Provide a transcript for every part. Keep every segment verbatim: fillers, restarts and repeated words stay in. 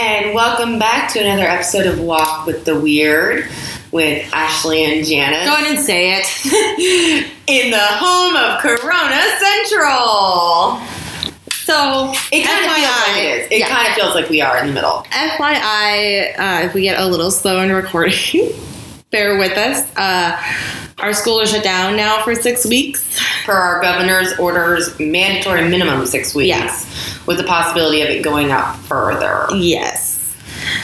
and welcome back to another episode of Walk with the Weird with Ashley and Janice. Go ahead and say it. In the home of Corona Central. So, it kind of feels like it is. It yeah. kind of feels like we are in the middle. F Y I, uh, if we get a little slow in recording, bear with us. Uh, our school is shut down now for six weeks. Per our governor's orders, mandatory minimum six weeks. Yes. With the possibility of it going up further. Yes.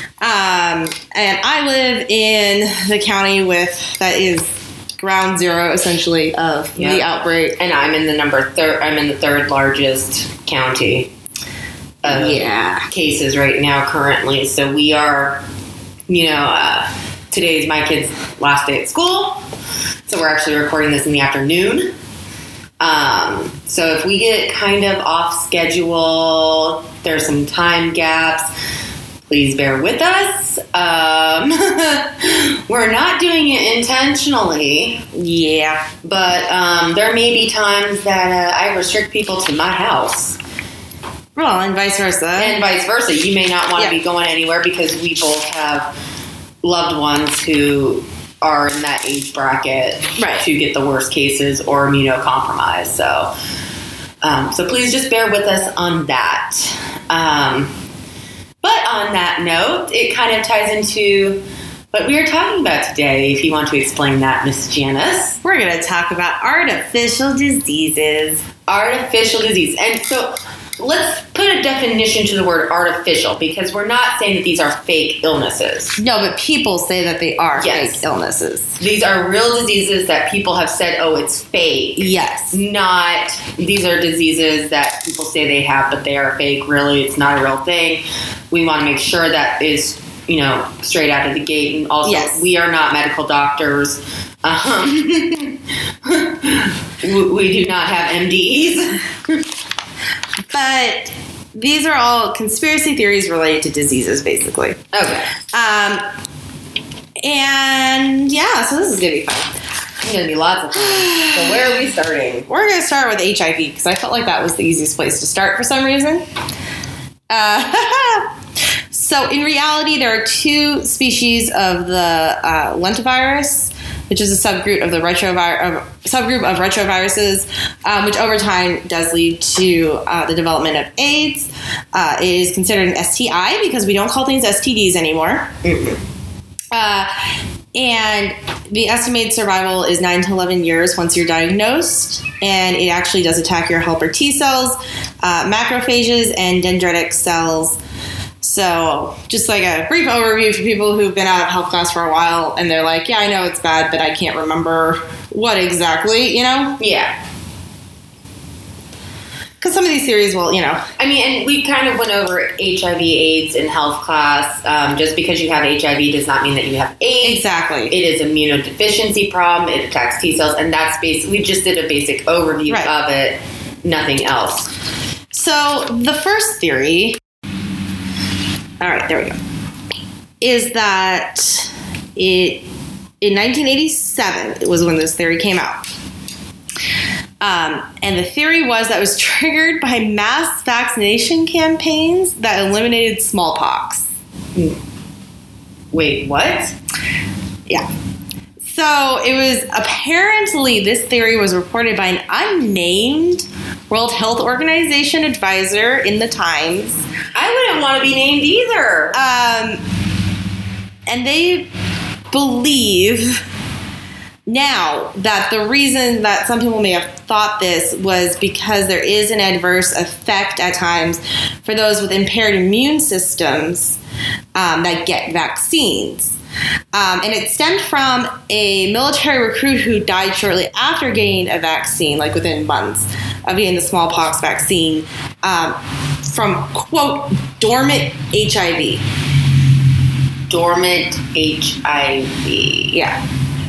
Um, and I live in the county with, that is ground zero, essentially, of Yep. the outbreak. And I'm in the number third, I'm in the third largest county of Yeah. cases right now currently. So we are, you know, uh, today's my kid's last day at school. So we're actually recording this in the afternoon. Um, so if we get kind of off schedule, there's some time gaps, please bear with us. Um, we're not doing it intentionally. Yeah. But um, there may be times that uh, I restrict people to my house. Well, and vice versa. And vice versa. You may not want to Yeah. be going anywhere because we both have loved ones who are in that age bracket Right. to get the worst cases or immunocompromised. So, um, so please just bear with us on that. Um, but on that note, it kind of ties into what we are talking about today. If you want to explain that, Miss Janice. We're going to talk about artificial diseases. Artificial disease. And so let's put a definition to the word artificial, because we're not saying that these are fake illnesses. No, but people say that they are Yes. fake illnesses. These are real diseases that people have said, oh, it's fake. Yes. Not, these are diseases that people say they have, but they are fake. Really, it's not a real thing. We want to make sure that is, you know, straight out of the gate. And also, Yes. we are not medical doctors. Um, we, we do not have M D Es. But these are all conspiracy theories related to diseases, basically. Okay. Um, and yeah, so this is going to be fun. There's going to be lots of things. So where are we starting? We're going to start with H I V because I felt like that was the easiest place to start for some reason. Uh, so in reality, there are two species of the uh, lentivirus, which is a subgroup of the retrovir- uh, subgroup of retroviruses, um, which over time does lead to uh, the development of AIDS. Uh, it is considered an S T I because we don't call things S T Ds anymore. Mm-hmm. Uh, and the estimated survival is nine to eleven years once you're diagnosed, and it actually does attack your helper T cells, uh, macrophages, and dendritic cells. So just like a brief overview for people who've been out of health class for a while and they're like, yeah, I know it's bad, but I can't remember what exactly, you know? Yeah. Because some of these theories will, you know. I mean, and we kind of went over H I V AIDS in health class. Um, just because you have H I V does not mean that you have AIDS. Exactly. It is an immunodeficiency problem. It attacks T cells, and that's basically, we just did a basic overview Right. of it, nothing else. So the first theory, all right, there we go, is that it in nineteen eighty-seven it was when this theory came out. Um, and the theory was that it was triggered by mass vaccination campaigns that eliminated smallpox. Wait, what? Yeah. So it was apparently, this theory was reported by an unnamed World Health Organization advisor in the Times. I wouldn't want to be named either. Um, and they believe now that the reason that some people may have thought this was because there is an adverse effect at times for those with impaired immune systems um, that get vaccines. Um, and it stemmed from a military recruit who died shortly after getting a vaccine, like within months of getting the smallpox vaccine, um, from, quote, dormant H I V. Dormant H I V. Yeah.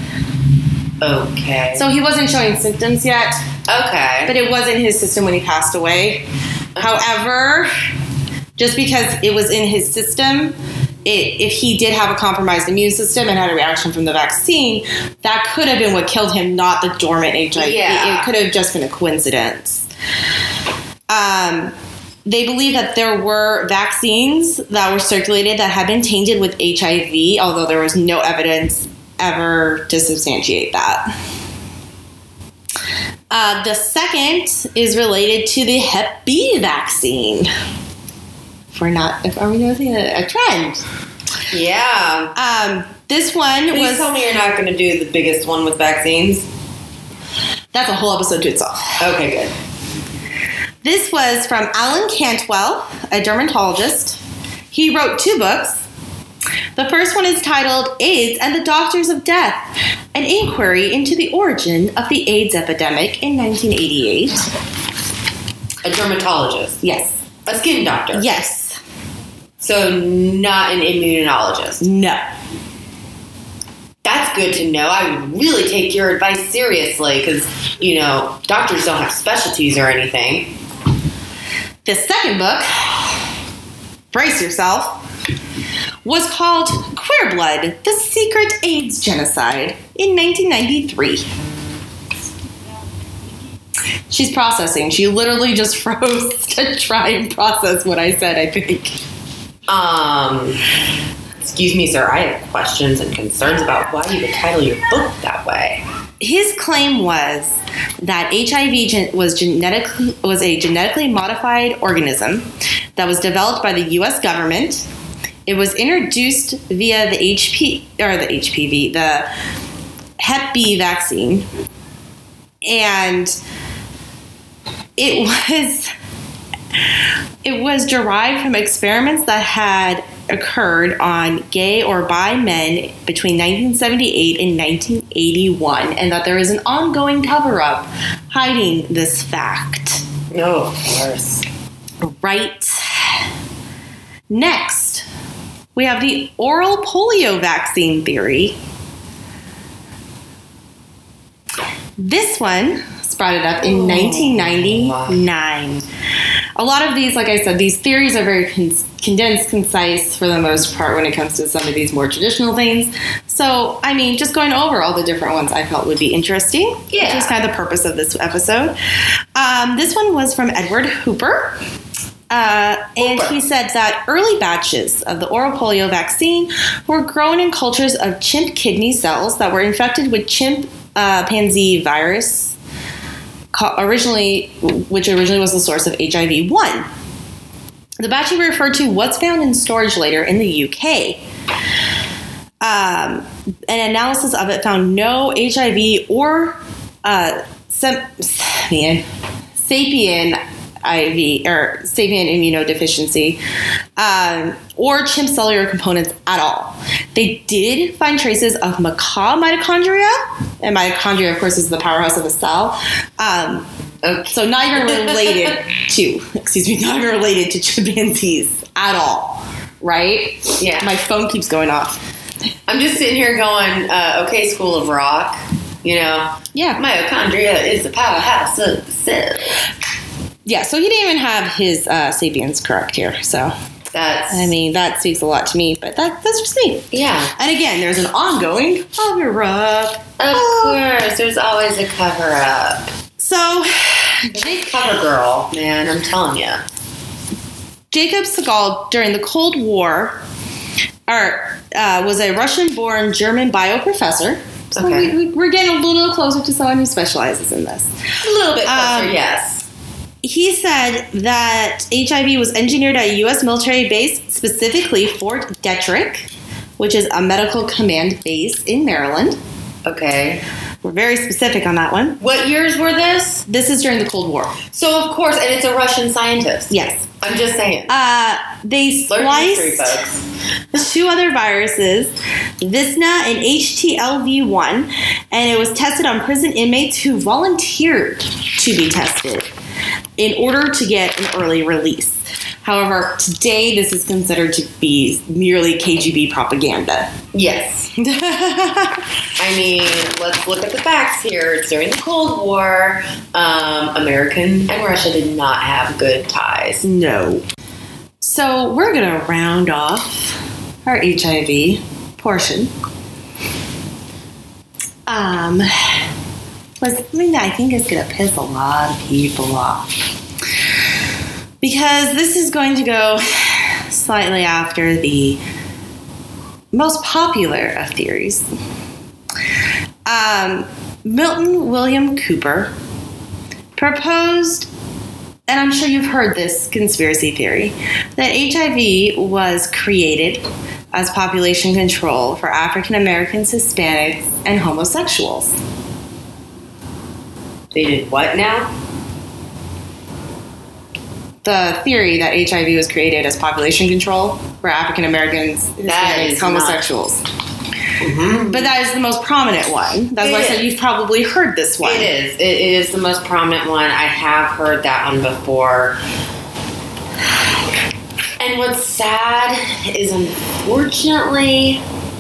Okay. So he wasn't showing symptoms yet, okay. but it was in his system when he passed away. However, just because it was in his system, it, if he did have a compromised immune system and had a reaction from the vaccine, that could have been what killed him, not the dormant H I V. Yeah. It could have just been a coincidence. Um, they believe that there were vaccines that were circulated that had been tainted with H I V, although there was no evidence ever to substantiate that. Uh, the second is related to the Hep B vaccine. If we're not, if are we noticing a, a trend? Yeah. Um, this one Please was. tell me you're not going to do the biggest one with vaccines. That's a whole episode to itself. Okay, good. This was from Alan Cantwell, a dermatologist. He wrote two books. The first one is titled AIDS and the Doctors of Death, an inquiry into the origin of the AIDS epidemic in nineteen eighty-eight. A dermatologist. Yes. A skin doctor. Yes. So not an immunologist. No. That's good to know. I would really take your advice seriously because, you know, doctors don't have specialties or anything. The second book, brace yourself, was called Queer Blood, The Secret AIDS Genocide in nineteen ninety-three. She's processing. She literally just froze to try and process what I said, I think. Um, excuse me, sir. I have questions and concerns about why you would title your book that way. His claim was that H I V gen- was genetically was a genetically modified organism that was developed by the U S government. It was introduced via the H P or the H P V, the Hep B vaccine, and it was it was derived from experiments that had occurred on gay or bi men between nineteen seventy-eight and nineteen eighty-one, and that there is an ongoing cover-up hiding this fact. No, of course. Right. Next, we have the oral polio vaccine theory. This one sprouted up in nineteen ninety-nine. A lot of these, like I said, these theories are very con- condensed, concise for the most part when it comes to some of these more traditional things. So, I mean, just going over all the different ones I felt would be interesting. Yeah. Which is kind of the purpose of this episode. Um, this one was from Edward Hooper. Uh, and he said that early batches of the oral polio vaccine were grown in cultures of chimp kidney cells that were infected with chimp uh, pansy virus, originally, which originally was the source of H I V one. The batch he referred to was found in storage later in the U K. Um, an analysis of it found no H I V or uh, sem- man, sapien I V or sapien immunodeficiency um, or chimp cellular components at all. They did find traces of macaque mitochondria, and mitochondria, of course, is the powerhouse of a cell. Um, so not even related to, excuse me, not even related to chimpanzees at all, right? Yeah. My phone keeps going off. I'm just sitting here going, uh, okay, School of Rock, you know. Yeah. Mitochondria is the powerhouse of the cell. Yeah, so he didn't even have his uh, sapiens correct here, so... That's... I mean, that speaks a lot to me, but that, that's just me. Yeah. And again, there's an ongoing cover-up. Of Oh. course, there's always a cover-up. So, Big cover girl, man, I'm telling you. Jacob Segal, during the Cold War, or, uh, was a Russian-born German bioprofessor. So Okay. we, we, we're getting a little closer to someone who specializes in this. A little bit closer, Um, yes. He said that H I V was engineered at a U S military base, specifically Fort Detrick, which is a medical command base in Maryland. Okay. We're very specific on that one. What years were this? This is during the Cold War. So, of course, and it's a Russian scientist. Yes. I'm just saying. Uh, they Learn history, spliced folks. two other viruses, Visna and H T L V one, and it was tested on prison inmates who volunteered to be tested in order to get an early release. However, today this is considered to be merely K G B propaganda. Yes. I mean, let's look at the facts here. It's during the Cold War. Um, American and Russia did not have good ties. No. So we're going to round off our H I V portion. Um, was something that I think is going to piss a lot of people off. because this is going to go slightly after the most popular of theories. Um, Milton William Cooper proposed, and I'm sure you've heard this conspiracy theory, that H I V was created as population control for African Americans, Hispanics, and homosexuals. They did what now? The theory that H I V was created as population control for African Americans, Hispanics, homosexuals. Mm-hmm. But that is the most prominent one. That's it why is. I said you've probably heard this one. It is. It is the most prominent one. I have heard that one before. And what's sad is, unfortunately,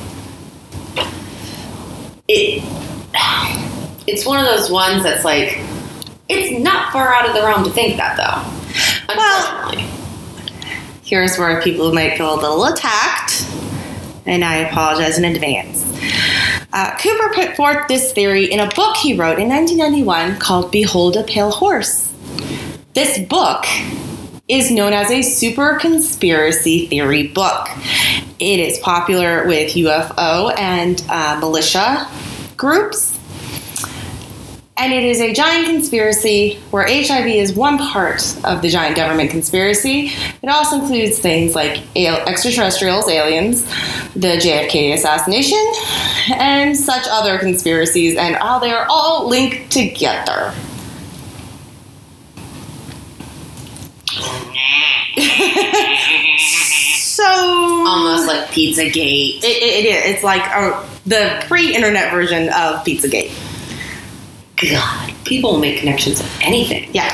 it it's one of those ones that's like, it's not far out of the realm to think that, though. Unfortunately. Well, here's where people might feel a little attacked, and I apologize in advance. Uh, Cooper put forth this theory in a book he wrote in nineteen ninety-one called Behold a Pale Horse. This book is known as a super conspiracy theory book. It is popular with U F O and uh, militia groups. And it is a giant conspiracy where H I V is one part of the giant government conspiracy. It also includes things like al- extraterrestrials, aliens, the J F K assassination, and such other conspiracies, and how they are all linked together. So almost like Pizzagate. It, it, it is. It's like a, the pre-internet version of Pizzagate. God, people will make connections of anything. Yeah.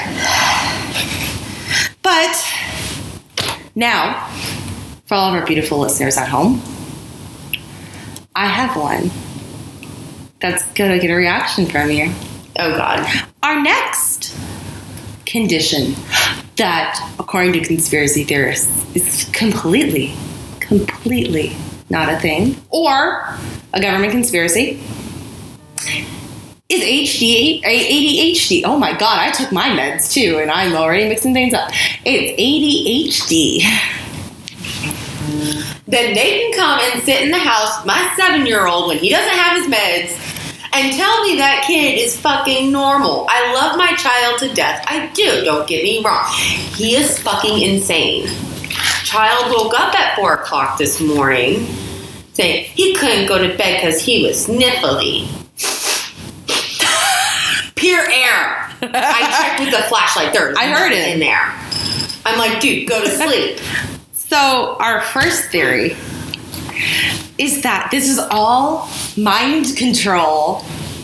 But now, for all of our beautiful listeners at home, I have one that's going to get a reaction from you. Oh, God. Our next condition that, according to conspiracy theorists, is completely, completely not a thing, or a government conspiracy, is H D, A D H D. Oh my God, I took my meds too, and I'm already mixing things up. It's A D H D. Then they can come and sit in the house, my seven-year-old, when he doesn't have his meds, and tell me that kid is fucking normal. I love my child to death. I do, don't get me wrong. He is fucking insane. Child woke up at four o'clock this morning saying he couldn't go to bed because he was sniffly. Pure air. I checked with the flashlight. There's I heard nothing it. in there. I'm like, dude, go to sleep. So our first theory is that this is all mind control.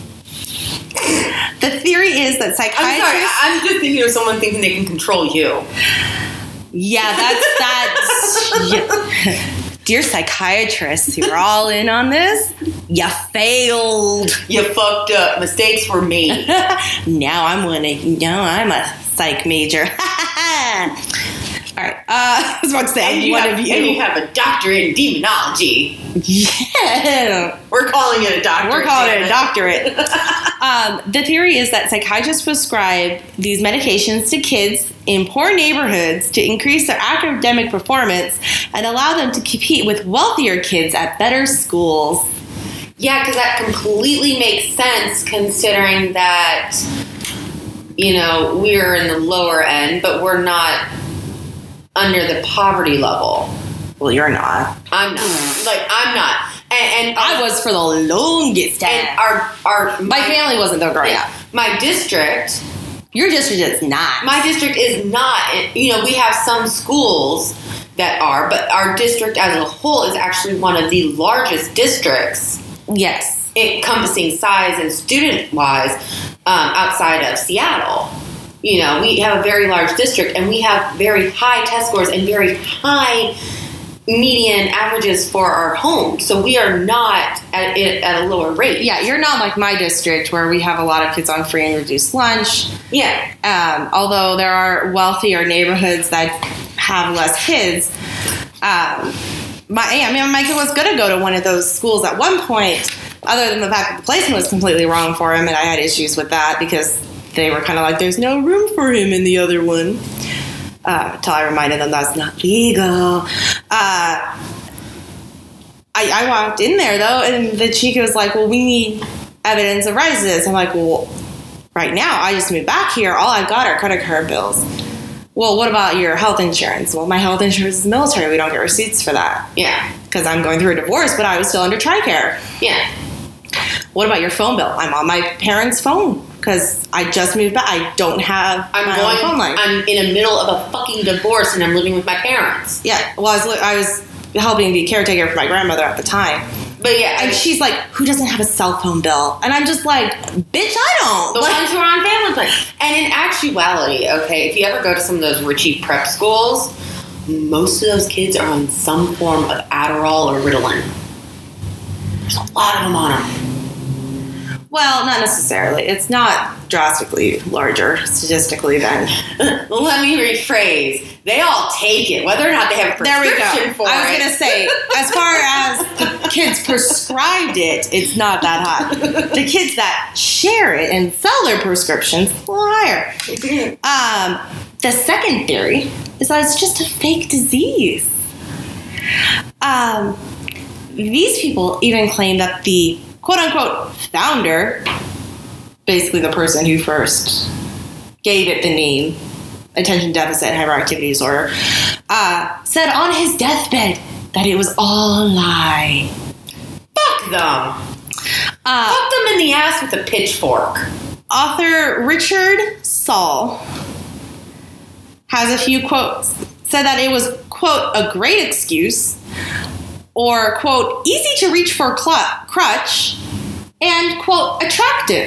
The theory is that psychiatrists... I'm sorry, I'm just thinking of someone thinking they can control you. Yeah, that's... that's yeah. Dear psychiatrists who are all in on this, you failed. You fucked up. Mistakes were made. Now I'm gonna... Now I'm a psych major. All right. Uh, I was about to say, And you, one have, of you. and you have a doctorate in demonology. Yeah. We're calling it a doctorate. We're calling it a damn doctorate. um, the theory is that psychiatrists prescribe these medications to kids in poor neighborhoods to increase their academic performance and allow them to compete with wealthier kids at better schools. Yeah, because that completely makes sense considering that, you know, we're in the lower end, but we're not under the poverty level. Well, you're not. I'm not. Like, I'm not. And, and I was for the longest time. And our, our, my, my family wasn't though growing up. My district... Your district is not. My district is not. You know, we have some schools that are, but our district as a whole is actually one of the largest districts. Yes. Encompassing size and student-wise um, outside of Seattle. You know, we have a very large district, and we have very high test scores and very high median averages for our homes. So we are not at, at a lower rate. Yeah, you're not like my district where we have a lot of kids on free and reduced lunch. Yeah. Um, although there are wealthier neighborhoods that have less kids. Um, my, I mean, my kid was going to go to one of those schools at one point, other than the fact that the placement was completely wrong for him, and I had issues with that because they were kind of like, there's no room for him in the other one. uh, until I reminded them that's not legal. Uh, I, I walked in there, though, and the chica was like, well, we need evidence of residence. I'm like, well, right now, I just moved back here. All I've got are credit card bills. Well, what about your health insurance? Well, my health insurance is military. We don't get receipts for that. Yeah. Because I'm going through a divorce, but I was still under TRICARE. Yeah. What about your phone bill? I'm on my parents' phone because I just moved back. I don't have I'm my going, own phone line. I'm in the middle of a fucking divorce and I'm living with my parents. Yeah. Well, I was, li- I was helping be caretaker for my grandmother at the time. But yeah. And she's like, who doesn't have a cell phone bill? And I'm just like, bitch, I don't. The like, ones who are on family plan. And in actuality, okay, if you ever go to some of those Richie prep schools, most of those kids are on some form of Adderall or Ritalin. There's a lot of them on them. Well, not necessarily. It's not drastically larger statistically then. Let me rephrase. They all take it, whether or not they have a There we prescription go. for it. I was going to say, as far as the kids prescribed it, it's not that high. The kids that share it and sell their prescriptions, a little higher. Um, the second theory is that it's just a fake disease. Um, these people even claim that the quote-unquote founder, basically the person who first gave it the name, attention deficit hyperactivity disorder, uh, said on his deathbed that it was all a lie. Fuck them. Uh, Fuck them in the ass with a pitchfork. Author Richard Saul has a few quotes. Said that it was, quote, a great excuse, or, quote, easy to reach for cl- crutch, and, quote, attractive.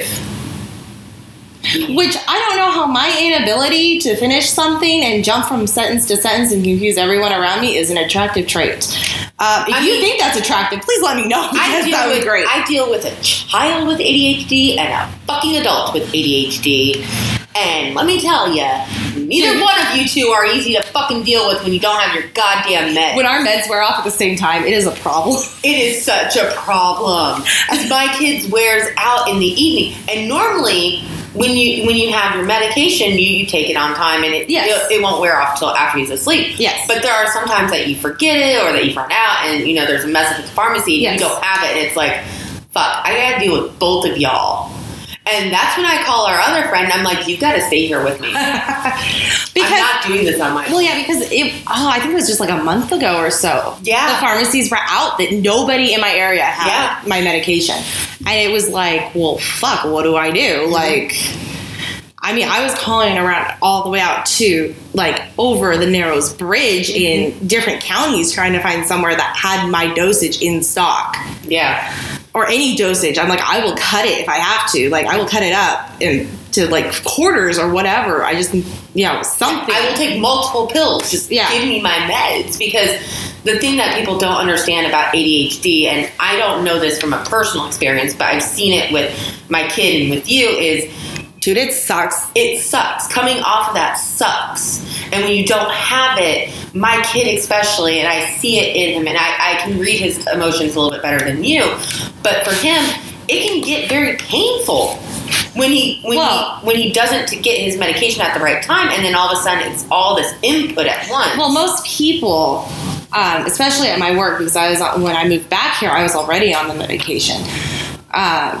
Which I don't know how my inability to finish something and jump from sentence to sentence and confuse everyone around me is an attractive trait. Uh, if I you mean, think that's attractive, please let me know. I deal that would with be great. I deal with a child with A D H D and a fucking adult with A D H D. And let me tell you, neither one of you two are easy to fucking deal with when you don't have your goddamn meds. When our meds wear off at the same time, it is a problem. It is such a problem. As my kids wears out in the evening. And normally, when you when you have your medication, you, you take it on time and it, Yes. it it won't wear off till after he's asleep. Yes. But there are some times that you forget it or that you run out and, you know, there's a mess up at the pharmacy and Yes. you don't have it. And it's like, fuck, I gotta deal with both of y'all. And that's when I call our other friend. I'm like, you've got to stay here with me. Because, I'm not doing this on my own. well, yeah, because it, oh, I think it was just like a month ago or so. Yeah. The pharmacies were out that nobody in my area had Yeah. my medication. And it was like, well, fuck, what do I do? Mm-hmm. Like, I mean, I was calling around all the way out to, like, over the Narrows Bridge mm-hmm. in different counties trying to find somewhere that had my dosage in stock. Yeah. Or any dosage. I'm like, I will cut it if I have to. Like, I will cut it up and to, like, quarters or whatever. I just, you know, something. I will take multiple pills. Just Yeah. give me my meds. Because the thing that people don't understand about A D H D, and I don't know this from a personal experience, but I've seen it with my kid and with you, is Dude, it sucks. it sucks. Coming off of that sucks. And when you don't have it, my kid especially, and I see it in him, and I, I can read his emotions a little bit better than you, but for him, it can get very painful when he when well, he when he doesn't get his medication at the right time, and then all of a sudden it's all this input at once. Well, most people, um, especially at my work, because I was when I moved back here, I was already on the medication. Um,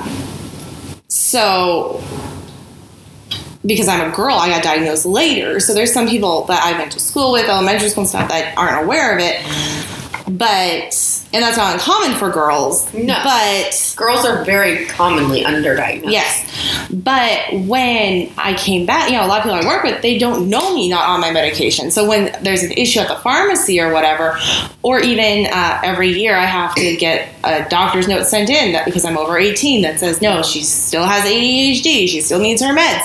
so. Because I'm a girl, I got diagnosed later. So there's some people that I went to school with, elementary school and stuff, that aren't aware of it. But, and that's not uncommon for girls. No. But girls are very commonly underdiagnosed. yes. But when I came back, you know, a lot of people I work with, they don't know me not on my medication. So when there's an issue at the pharmacy or whatever, or even uh, every year I have to get a doctor's note sent in that because I'm over eighteen that says, no, she still has A D H D. She still needs her meds.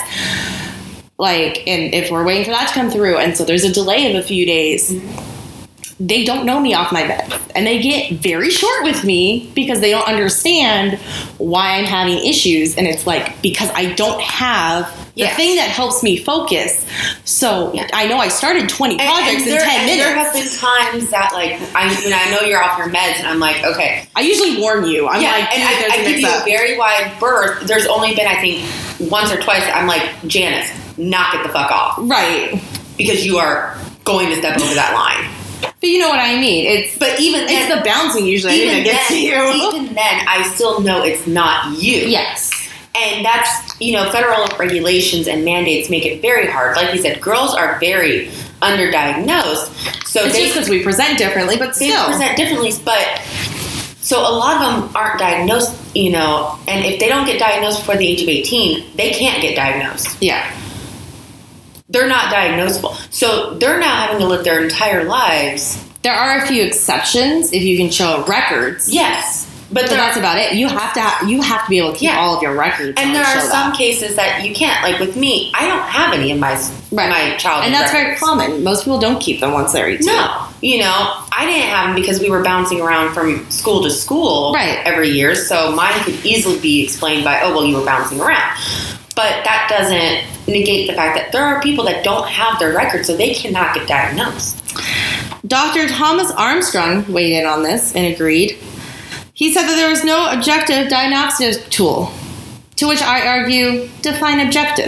Like, and if we're waiting for that to come through, and so there's a delay of a few days, they don't know me off my meds. And they get very short with me because they don't understand why I'm having issues. And it's like, because I don't have the yes. thing that helps me focus. So yeah. I know I started twenty and, projects and there, in ten and minutes. There have been times that, like, I, when I know you're off your meds, and I'm like, okay. I usually warn you. I'm yeah, like, and I, I give you a very wide berth. There's only been, I think, once or twice, I'm like, Janice, knock it the fuck off. Right. because you are going to step over that line. But you know what I mean. It's But even then, it's the bouncing usually even that gets then, to you. even then, I still know it's not you. Yes. And that's, you know, federal regulations and mandates make it very hard. Like you said, girls are very underdiagnosed. So It's they, just because we present differently, but they still. present differently. But so a lot of them aren't diagnosed, you know, and if they don't get diagnosed before the age of eighteen, they can't get diagnosed. Yeah. They're not diagnosable. So they're now having to live their entire lives. There are a few exceptions if you can show records. Yes. But, But there that's about it. You have to ha- you have to be able to keep Yeah. all of your records. And on there to are show some that. cases that you can't. Like with me, I don't have any of my Right. my childhood And that's very records. common. Most people don't keep them once they're eighteen. No, you know, I didn't have them because we were bouncing around from school to school Right. every year. So mine could easily be explained by, oh, well, you were bouncing around. But that doesn't negate the fact that there are people that don't have their records, so they cannot get diagnosed. Doctor Thomas Armstrong weighed in on this and agreed. He said that there was no objective diagnostic tool, to which I argue, define objective.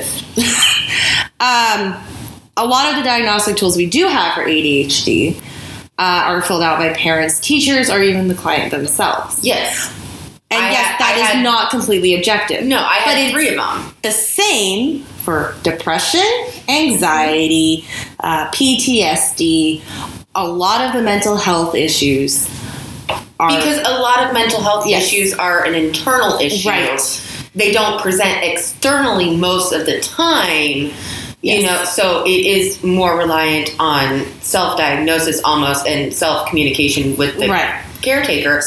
um, a lot of the diagnostic tools we do have for A D H D uh, are filled out by parents, teachers, or even the client themselves. Yes. And I yes, had- that I is had- not completely objective. No, I But had it's- three of them. The same for depression, anxiety, uh, P T S D, a lot of the mental health issues are... Because a lot of mental health Yes. issues are an internal issue. Right. They don't present externally most of the time. Yes. You know, so it is more reliant on self-diagnosis almost and self-communication with the Right. caretaker. But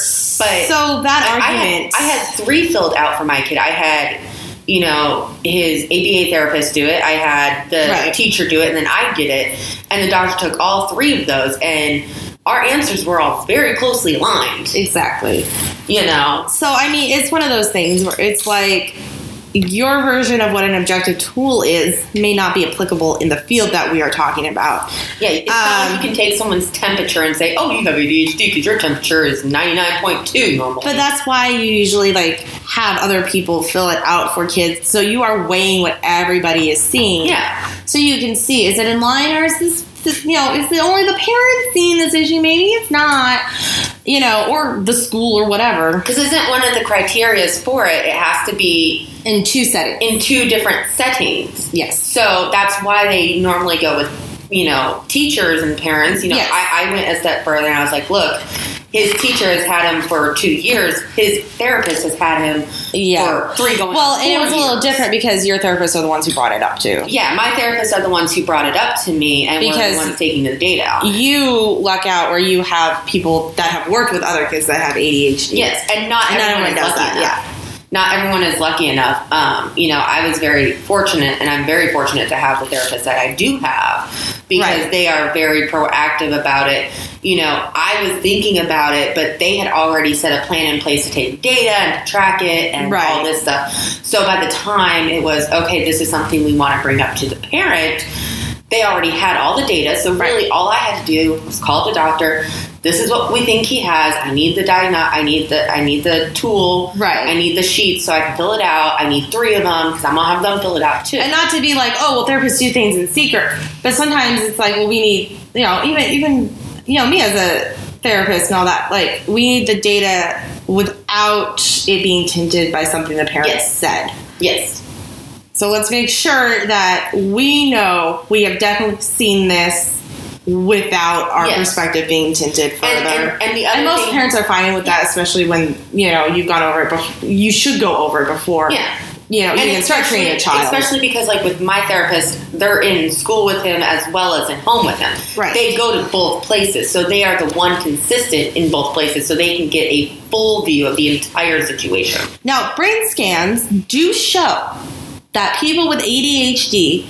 so that I, I argument... had, I had three filled out for my kid. I had, you know, his A B A therapist do it. I had the Right. teacher do it, and then I did it. And the doctor took all three of those, and our answers were all very closely aligned. Exactly. You know, So, I mean, it's one of those things where it's like your version of what an objective tool is may not be applicable in the field that we are talking about. yeah, it's not Um, like you can take someone's temperature and say, oh, you have A D H D because your temperature is ninety-nine point two normal. But that's why you usually like have other people fill it out for kids. So you are weighing what everybody is seeing. Yeah. So you can see, is it in line or is this, this you know, is it only the parents seeing this issue? Maybe it's not, you know, or the school or whatever. Because isn't one of the criterias for it, it has to be In two settings. in two different settings. Yes. So that's why they normally go with, you know, teachers and parents. You know, Yes. I, I went a step further and I was like, look, his teacher has had him for two years. His therapist has had him Yeah. for three going Well, on and it four was a little years. different because your therapists are the ones who brought it up too. Yeah, my therapists are the ones who brought it up to me and were Because the ones taking the data out. You luck out where you have people that have worked with other kids that have A D H D. Yes, and not And not everyone, everyone is does lucky that, enough. Not everyone is lucky enough. Um, you know, I was very fortunate, and I'm very fortunate to have the therapist that I do have because Right. they are very proactive about it. You know, I was thinking about it, but they had already set a plan in place to take data and to track it and Right. all this stuff. So by the time it was, okay, this is something we want to bring up to the parent, they already had all the data. So really Right. all I had to do was call the doctor. This is what we think he has. I need the diagno- I need the I need the tool. Right. I need the sheet so I can fill it out. I need three of them because I'm gonna have them fill it out too. And not to be like, oh, well, therapists do things in secret. But sometimes it's like, well, we need, you know, even, even you know, me as a therapist and all that, like, we need the data without it being tinted by something the parents Yes. said. Yes. So let's make sure that we know we have definitely seen this without our Yes. perspective being tinted further. And, and, and the other And most thing, parents are fine with that, especially when, you know, you've gone over it before. You should go over it before, yeah. you know, you And can start especially- training a child. Especially because, like, with my therapist, they're in school with him as well as at home with him. Right. They go to both places, so they are the one consistent in both places, so they can get a full view of the entire situation. Now, brain scans do show that people with A D H D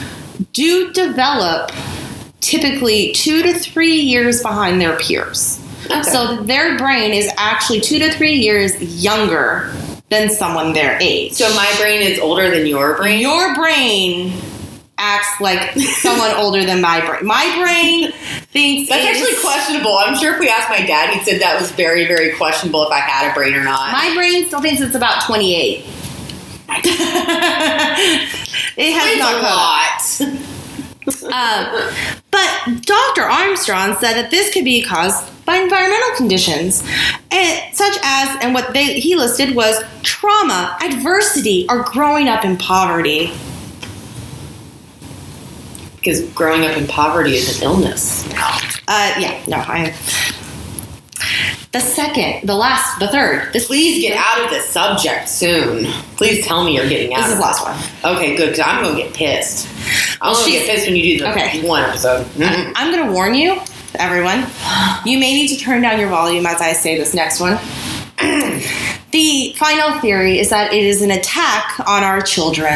do develop typically two to three years behind their peers. Okay. So their brain is actually two to three years younger than someone their age. So my brain is older than your brain? Your brain acts like someone older than my brain. My brain thinks That's it's- actually questionable. I'm sure if we asked my dad, he'd said that was very, very questionable if I had a brain or not. My brain still thinks it's about twenty-eight. It has It's not a caught up. lot. Um, but Doctor Armstrong said that this could be caused by environmental conditions, and such as, and what they he listed was trauma, adversity, or growing up in poverty. Because growing up in poverty is an illness. Uh, yeah, no, I. The second, the last, the third. This Please get out of this subject soon. Please tell me you're getting out. This is of the last one. Okay, good. Because I'm gonna get pissed. I'm Well, gonna she's- get pissed when you do the okay. one episode. Mm-mm. I'm going to warn you, everyone. You may need to turn down your volume as I say this next one. The final theory is that it is an attack on our children.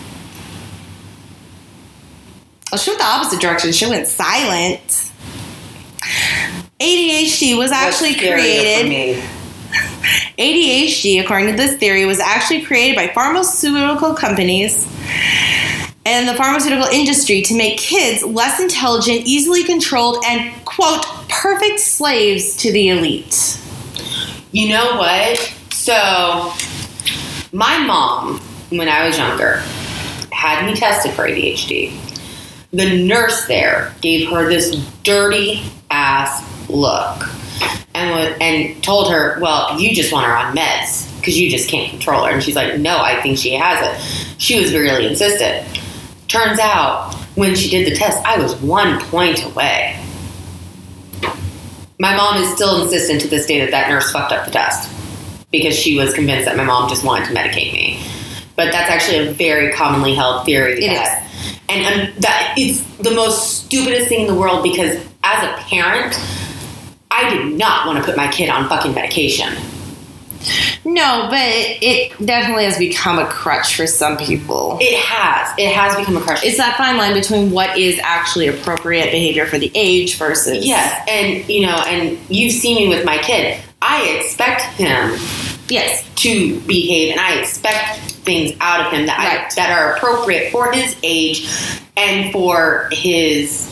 Well, she went the opposite direction. She went silent. A D H D was actually What's scarier for created. me? A D H D, according to this theory, was actually created by pharmaceutical companies and the pharmaceutical industry to make kids less intelligent, easily controlled, and, quote, perfect slaves to the elite. You know what? So, my mom, when I was younger, had me tested for A D H D. The nurse there gave her this dirty ass look and was, and told her, well, you just want her on meds because you just can't control her. And she's like, no, I think she has it. She was really insistent. Turns out, when she did the test, I was one point away. My mom is still insistent to this day that that nurse fucked up the test because she was convinced that my mom just wanted to medicate me. But that's actually a very commonly held theory. It that, is. And um, that it's the most stupidest thing in the world because as a parent, I did not want to put my kid on fucking medication. No, but it, it definitely has become a crutch for some people. It has. It has become a crutch. It's that fine line between what is actually appropriate behavior for the age versus... Yes, and, you know, and you've seen me with my kid. I expect him Yes. to behave, and I expect things out of him that Right. I, that are appropriate for his age and for his...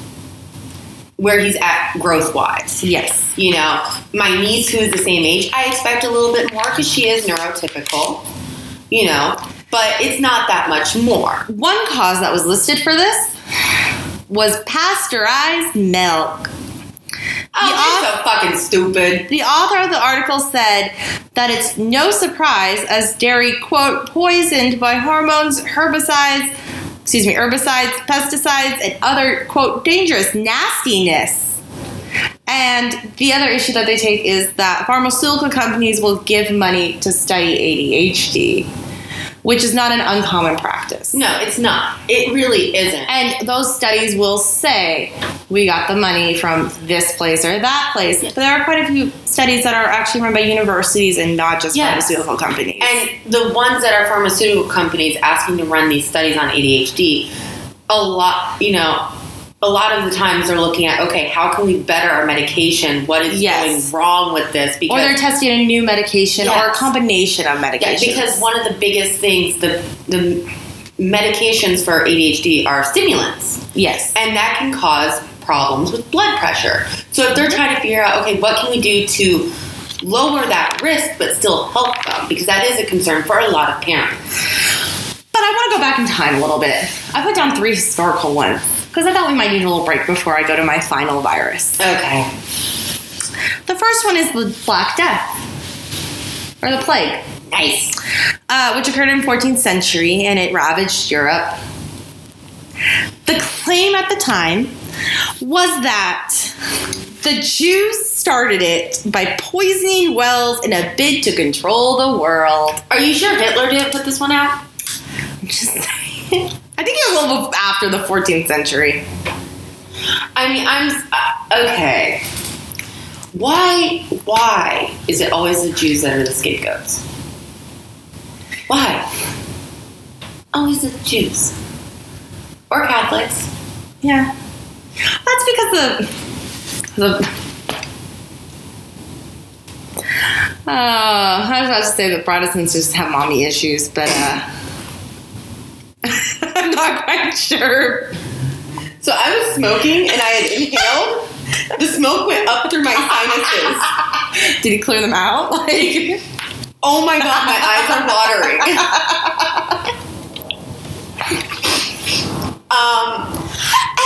where he's at growth-wise. Yes. You know, my niece, who is the same age, I expect a little bit more because she is neurotypical, you know, but it's not that much more. One cause that was listed for this was pasteurized milk. Oh, that's so fucking stupid. The author of the article said that it's no surprise as dairy, quote, poisoned by hormones, herbicides, excuse me, herbicides, pesticides, and other, quote, dangerous nastiness. And the other issue that they take is that pharmaceutical companies will give money to study A D H D, which is not an uncommon practice. No, it's not. It really isn't. And those studies will say, we got the money from this place or that place. But there are quite a few studies that are actually run by universities and not just Yes. pharmaceutical companies. And the ones that are pharmaceutical companies asking to run these studies on A D H D, a lot, you know, a lot of the times they're looking at, okay, how can we better our medication? What is Yes. going wrong with this? Because or they're testing a new medication or a Yes. combination of yeah, medications. because one of the biggest things, the the medications for A D H D are stimulants. Yes. And that can cause problems with blood pressure. So if they're trying to figure out, okay, what can we do to lower that risk but still help them? Because that is a concern for a lot of parents. But I want to go back in time a little bit. I put down three historical ones because I thought we might need a little break before I go to my final virus. Okay. The first one is the Black Death, or the plague. Nice. Uh, which occurred in the fourteenth century, and it ravaged Europe. The claim at the time was that the Jews started it by poisoning wells in a bid to control the world. Are you sure Hitler didn't put this one out? I'm just saying. I think it was a little after the fourteenth century. I mean, I'm uh, okay. Why? Why is it always the Jews that are the scapegoats? Why? Always the Jews or Catholics? Yeah, that's because the the. Uh, I was about to say that Protestants just have mommy issues, but uh, I'm not quite sure. So I was smoking and I had inhaled. The smoke went up through my sinuses. Did he clear them out? Like, Oh my god, my eyes are watering. um,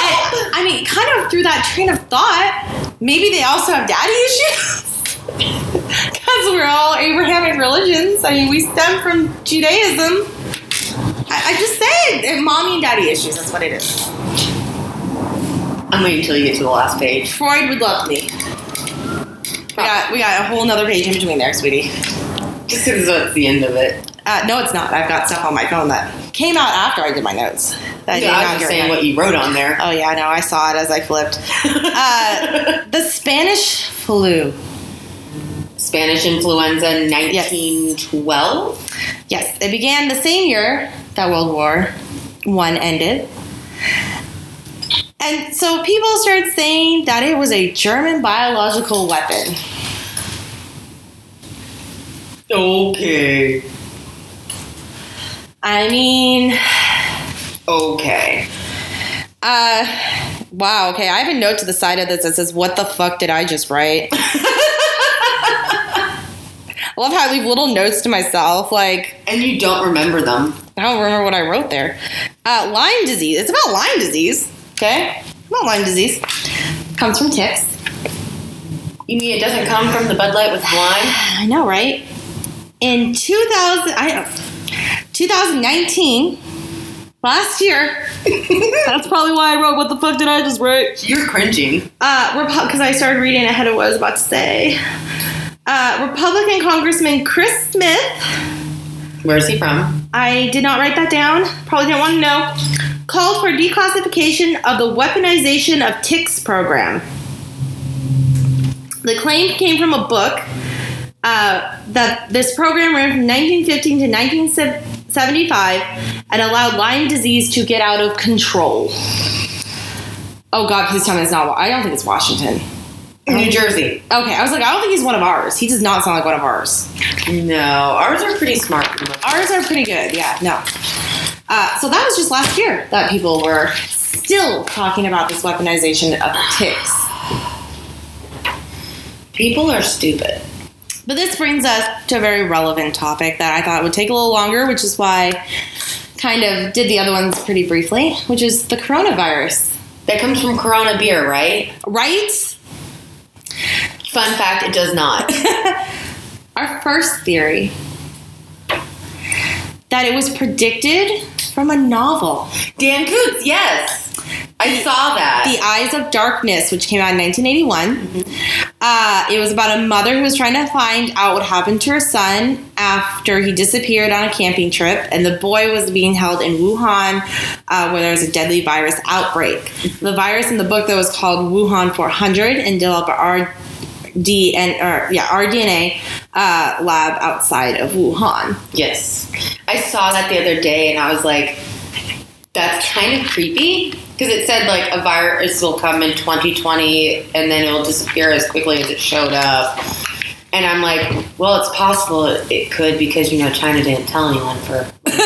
I mean, kind of through that train of thought, maybe they also have daddy issues. Because we're all Abrahamic religions. I mean, we stem from Judaism. I, I just say mommy and daddy issues. That's what it is. I'm waiting until you get to the last page. Freud would love me. We got, we got a whole nother page in between there, sweetie. Just because it's the end of it. Uh, no, it's not. I've got stuff on my phone that came out after I did my notes. That Yeah, I was just saying what you wrote on there. Oh, yeah, no, I saw it as I flipped. uh, the Spanish flu. Spanish influenza nineteen twelve? Yes, it began the same year that World War One ended. And so people started saying that it was a German biological weapon. Okay. I mean... Okay. Uh, wow, okay, I have a note to the side of this that says, what the fuck did I just write? I love how I leave little notes to myself, like... And you don't remember them. I don't remember what I wrote there. Uh, Lyme disease. It's about Lyme disease, okay? About Lyme disease. Comes from ticks. You mean it doesn't come from the Bud Light with lime? I know, right? In two thousand, I, twenty nineteen, last year, that's probably why I wrote, what the fuck did I just write? You're cringing. Uh, because I started reading ahead of what I was about to say. Uh, Republican Congressman Chris Smith. Where's he from? I did not write that down. Probably didn't want to know. Called for declassification of the weaponization of ticks program. The claim came from a book uh, that this program ran from nineteen fifteen to nineteen seventy-five and allowed Lyme disease to get out of control. Oh, God, please tell me it's not. I don't think it's Washington. New Jersey. Okay, I was like, I don't think he's one of ours. He does not sound like one of ours. No, ours are pretty smart. Ours are pretty good, yeah, no. Uh, so that was just last year that people were still talking about this weaponization of ticks. People are stupid. But this brings us to a very relevant topic that I thought would take a little longer, which is why I kind of did the other ones pretty briefly, which is the coronavirus. That comes from Corona beer, right? Right? Fun fact, it does not. Our first theory, that it was predicted from a novel. Dan Coots, yes. I saw that. The Eyes of Darkness, which came out in nineteen eighty-one. Mm-hmm. Uh, it was about a mother who was trying to find out what happened to her son after he disappeared on a camping trip, and the boy was being held in Wuhan, uh, where there was a deadly virus outbreak. The virus in the book that was called Wuhan four hundred and developed our D N or yeah R D N A uh, lab outside of Wuhan. Yes, I saw that the other day, and I was like, "That's kind of creepy," because it said like a virus will come in twenty twenty, and then it will disappear as quickly as it showed up. And I'm like, "Well, it's possible it, it could because you know China didn't tell anyone for."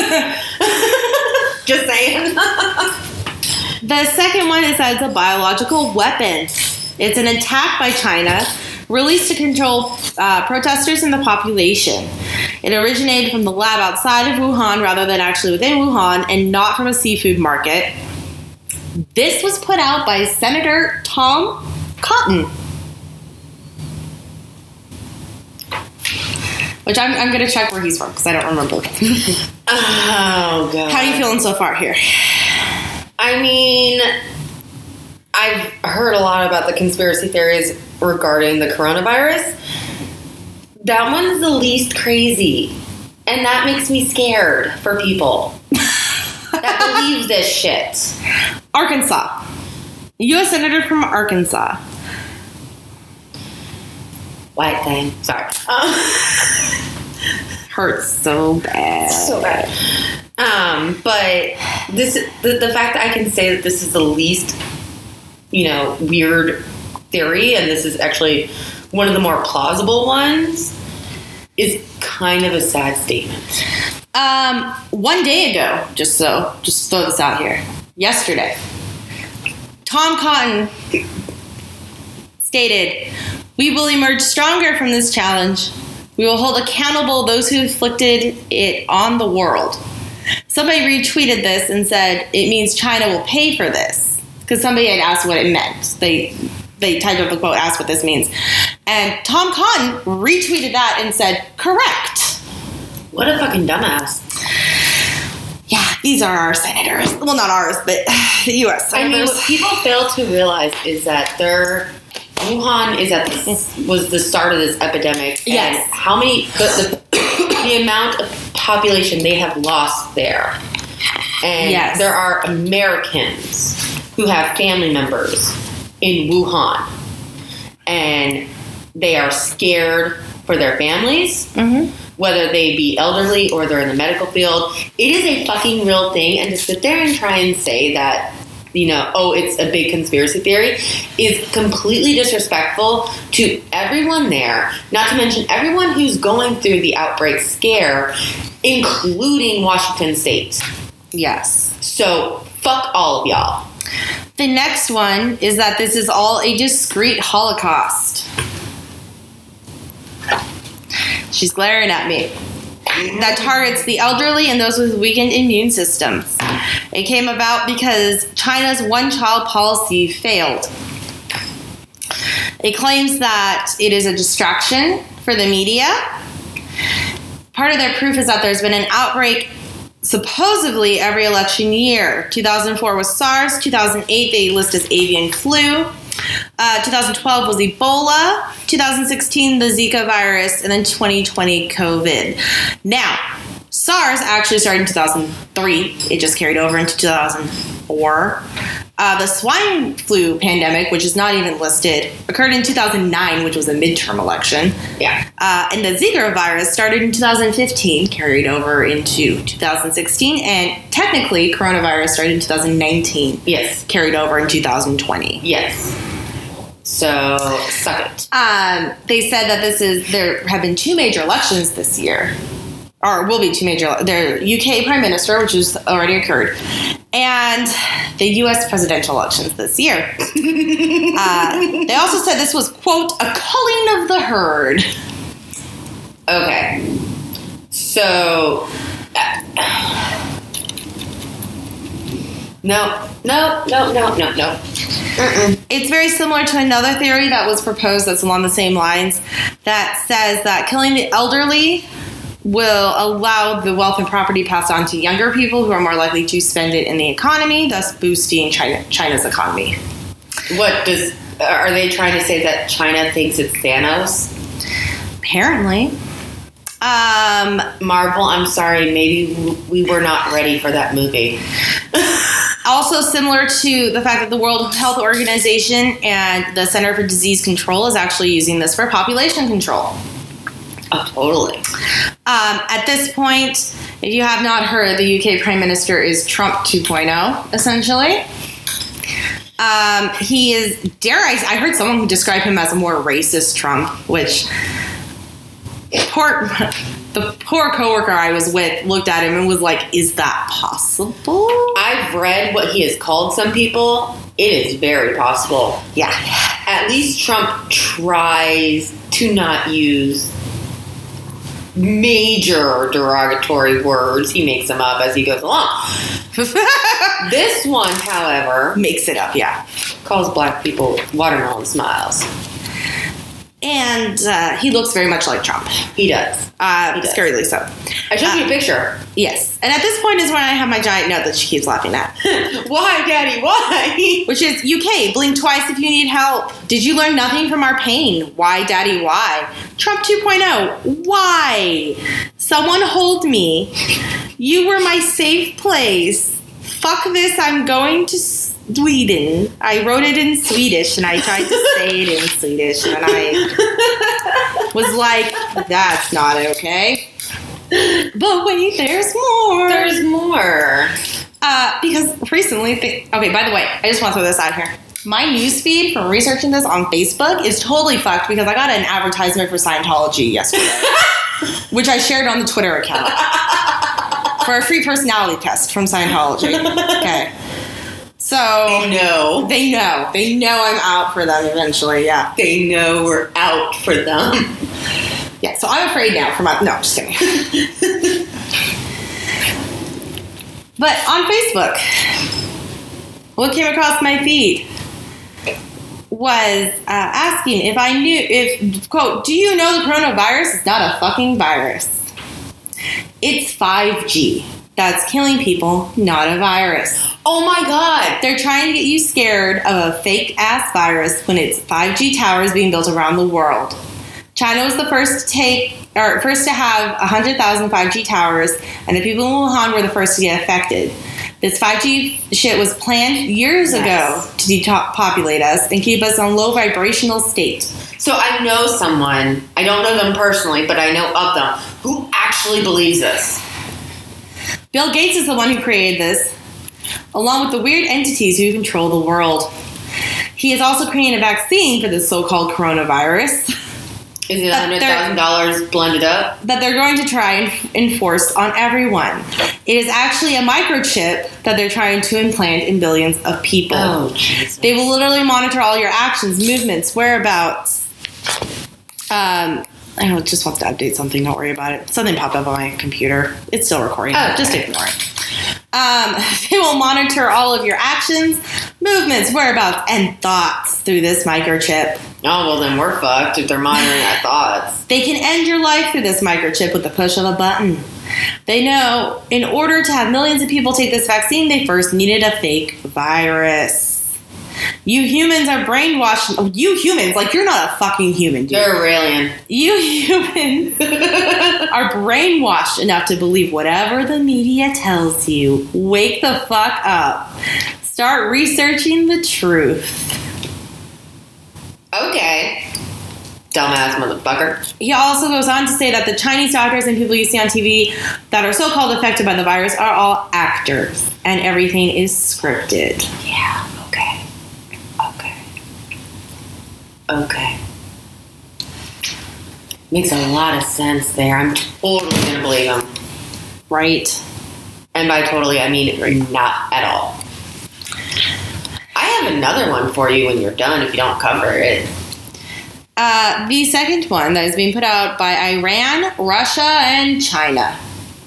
Just saying. The second one is that it's a biological weapon. It's an attack by China released to control uh, protesters in the population. It originated from the lab outside of Wuhan rather than actually within Wuhan, and not from a seafood market. This was put out by Senator Tom Cotton. Which I'm, I'm going to check where he's from because I don't remember. Oh, God. How are you feeling so far here? I mean, I've heard a lot about the conspiracy theories regarding the coronavirus. That one's the least crazy. And that makes me scared for people that believe this shit. Arkansas. U S Senator from Arkansas. White thing. Sorry. Um, Hurts so bad. So bad. Um, but this, the, the fact that I can say that this is the least, you know, weird theory, and this is actually one of the more plausible ones, is kind of a sad statement. Um, one day ago, just so, just throw this out here, yesterday, Tom Cotton stated, "We will emerge stronger from this challenge. We will hold accountable those who inflicted it on the world." Somebody retweeted this and said, "It means China will pay for this." because somebody had asked what it meant. They they typed up a quote, asked what this means. And Tom Cotton retweeted that and said, correct. What a fucking dumbass. Yeah, these are our senators. Well, not ours, but the U S senators. I mean, what people fail to realize is that their Wuhan is at this, was the start of this epidemic. Yes. And how many, the, the, the amount of population they have lost there. And Yes. there are Americans who have family members in Wuhan. And they are scared for their families. Mm-hmm. Whether they be elderly or they're in the medical field. It is a fucking real thing. And to sit there and try and say that, you know, oh, it's a big conspiracy theory is completely disrespectful to everyone there, not to mention everyone who's going through the outbreak scare, including Washington State. Yes. So, fuck all of y'all. The next one is that this is all a discrete Holocaust. She's glaring at me. That targets the elderly and those with weakened immune systems. It came about because China's one-child policy failed. It claims that it is a distraction for the media. Part of their proof is that there's been an outbreak supposedly every election year. two thousand four was SARS. two thousand eight they list as avian flu. Uh, two thousand twelve was Ebola, two thousand sixteen the Zika virus, and then twenty twenty COVID. Now, SARS actually started in two thousand three. It just carried over into two thousand four. Uh, the swine flu pandemic, which is not even listed, occurred in two thousand nine, which was a midterm election. Yeah. Uh, and the Zika virus started in two thousand fifteen, carried over into two thousand sixteen, and technically coronavirus started in two thousand nineteen. Yes. Carried over in two thousand twenty. Yes. So, suck it. Um, they said that this is there have been two major elections this year, or will be two major. The U K Prime Minister, which has already occurred, and the U S presidential elections this year. uh, they also said this was, quote, a culling of the herd. Okay. So, uh, no, no, no, no, no, no. Mm-mm. It's very similar to another theory that was proposed that's along the same lines that says that killing the elderly will allow the wealth and property passed on to younger people who are more likely to spend it in the economy, thus boosting China, China's economy. What does, are they trying to say that China thinks it's Thanos? Apparently. Um, Marvel, I'm sorry, maybe we were not ready for that movie. Also similar to the fact that the World Health Organization and the Center for Disease Control is actually using this for population control. Oh, totally. Um, at this point, if you have not heard, the U K Prime Minister is Trump two point oh, essentially. Um, he is, dare I, I heard someone who described him as a more racist Trump, which poor, the poor coworker I was with looked at him and was like, is that possible? I've read what he has called some people. It is very possible. Yeah. At least Trump tries to not use major derogatory words. He makes them up as he goes along. This one, however, Makes it up, yeah. calls black people watermelon smiles. And uh, he looks very much like Trump. He does. Uh, He does. Scarily so. I showed you Uh, a picture. Yes. And at this point is when I have my giant note that she keeps laughing at. Why, Daddy? Why? Which is, U K, blink twice if you need help. Did you learn nothing from our pain? Why, Daddy, why? Trump two point oh, why? Someone hold me. You were my safe place. Fuck this, I'm going to Sweden. I wrote it in Swedish and I tried to say it in Swedish and I was like, that's not okay. But wait, there's more. There's more. Uh, because recently, th- okay, by the way, I just want to throw this out here. My newsfeed from researching this on Facebook is totally fucked because I got an advertisement for Scientology yesterday, which I shared on the Twitter account for a free personality test from Scientology. Okay. So. They know. They know. They know I'm out for them eventually, yeah. They know we're out for them. Yeah, so I'm afraid now for my. No, I'm just kidding. But on Facebook, what came across my feed was uh, asking if I knew, if, quote, do you know the coronavirus is not a fucking virus? It's five G. That's killing people, not a virus. Oh my God. They're trying to get you scared of a fake-ass virus when it's five G towers being built around the world. China was the first to take, or first to have one hundred thousand five G towers, and the people in Wuhan were the first to get affected. This five G shit was planned years Yes. ago to depopulate us and keep us on low vibrational state. So I know someone, I don't know them personally, but I know of them, who actually believes this. Bill Gates is the one who created this, along with the weird entities who control the world. He has also created a vaccine for this so-called coronavirus Is it But one hundred thousand dollars blended up? that they're going to try and enforce on everyone. It is actually a microchip that they're trying to implant in billions of people. Oh, Jesus. They will literally monitor all your actions, movements, whereabouts. Um, I don't just want to update something. Don't worry about it. Something popped up on my computer. It's still recording. Oh, Just okay. ignore it. Um, they will monitor all of your actions, movements, whereabouts, and thoughts through this microchip. Oh, well, then we're fucked if they're monitoring our thoughts. They can end your life through this microchip with the push of a button. They know in order to have millions of people take this vaccine, they first needed a fake virus. You humans are brainwashed. Oh, you humans, like you're not a fucking human, dude. You're a alien. You humans are brainwashed enough to believe whatever the media tells you. Wake the fuck up. Start researching the truth. Okay. Dumbass motherfucker. He also goes on to say that the Chinese doctors and people you see on T V that are so-called affected by the virus are all actors, and everything is scripted. Yeah, okay. Okay. Okay. Makes a lot of sense there. I'm totally gonna believe him. Right. And by totally, I mean not at all. I have another one for you when you're done if you don't cover it. Uh, the second one that is being put out by Iran, Russia, and China.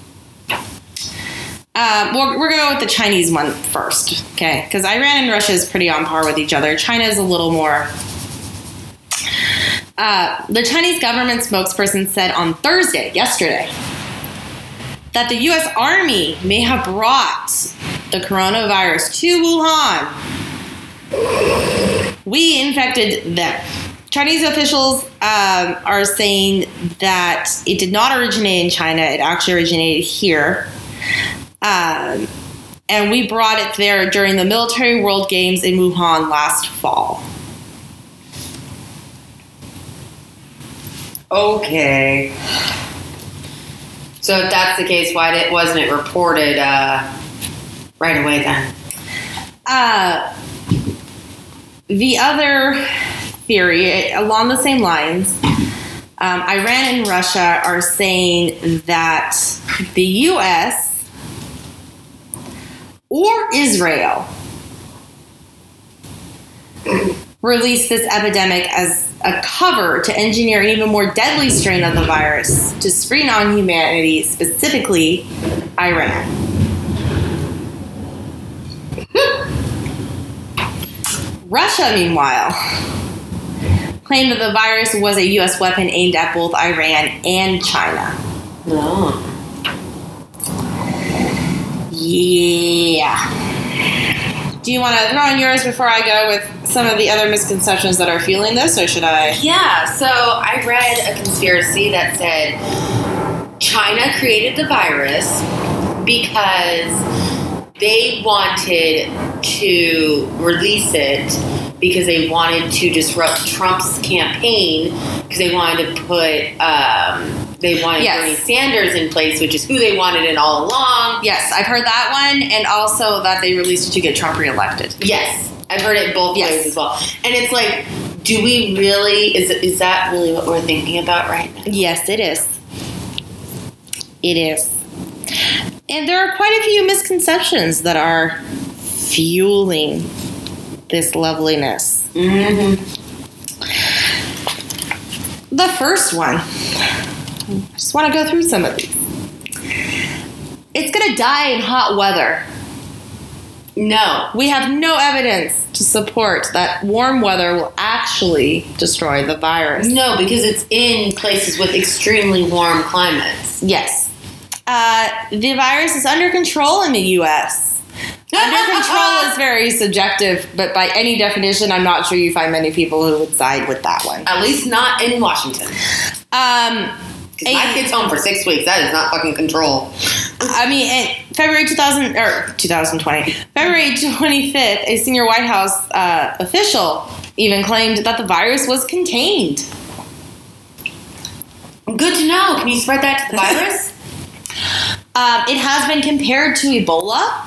Um, we're we're going to go with the Chinese one first, okay? Because Iran and Russia is pretty on par with each other. China is a little more... Uh, the Chinese government spokesperson said on Thursday, yesterday, that the U S Army may have brought the coronavirus to Wuhan. We infected them. Chinese officials um, are saying that it did not originate in China. It actually originated here. Um, and we brought it there during the Military World Games in Wuhan last fall. Okay. So if that's the case, why did, wasn't it reported uh, right away then? Uh, the other theory, along the same lines, um, Iran and Russia are saying that the U S or Israel released this epidemic as a cover to engineer an even more deadly strain of the virus to spring on humanity, specifically Iran. Russia, meanwhile, claimed that the virus was a U S weapon aimed at both Iran and China. No. Yeah. Do you want to throw in yours before I go with some of the other misconceptions that are fueling this, or should I? Yeah, so I read a conspiracy that said China created the virus because they wanted to release it because they wanted to disrupt Trump's campaign because they wanted to put um, they wanted Yes. Bernie Sanders in place, which is who they wanted it all along. Yes, I've heard that one, and also that they released it to get Trump reelected. Yes, I've heard it both Yes. ways as well. And it's like, do we really? Is it, is that really what we're thinking about right now? Yes, it is. It is. And there are quite a few misconceptions that are fueling this loveliness. Mm-hmm. The first one, I just want to go through some of these. It's going to die in hot weather. No. We have no evidence to support that warm weather will actually destroy the virus. No, because it's in places with extremely warm climates. Yes. Uh, the virus is under control in the U S Under control is very subjective, but by any definition, I'm not sure you find many people who would side with that one. At least not in Washington. Um, Because my kid's home for six weeks. That is not fucking control. I mean, in February two thousand or twenty twenty, February twenty-fifth, a senior White House uh, official even claimed that the virus was contained. Good to know. Can you spread that to the virus? um, it has been compared to Ebola.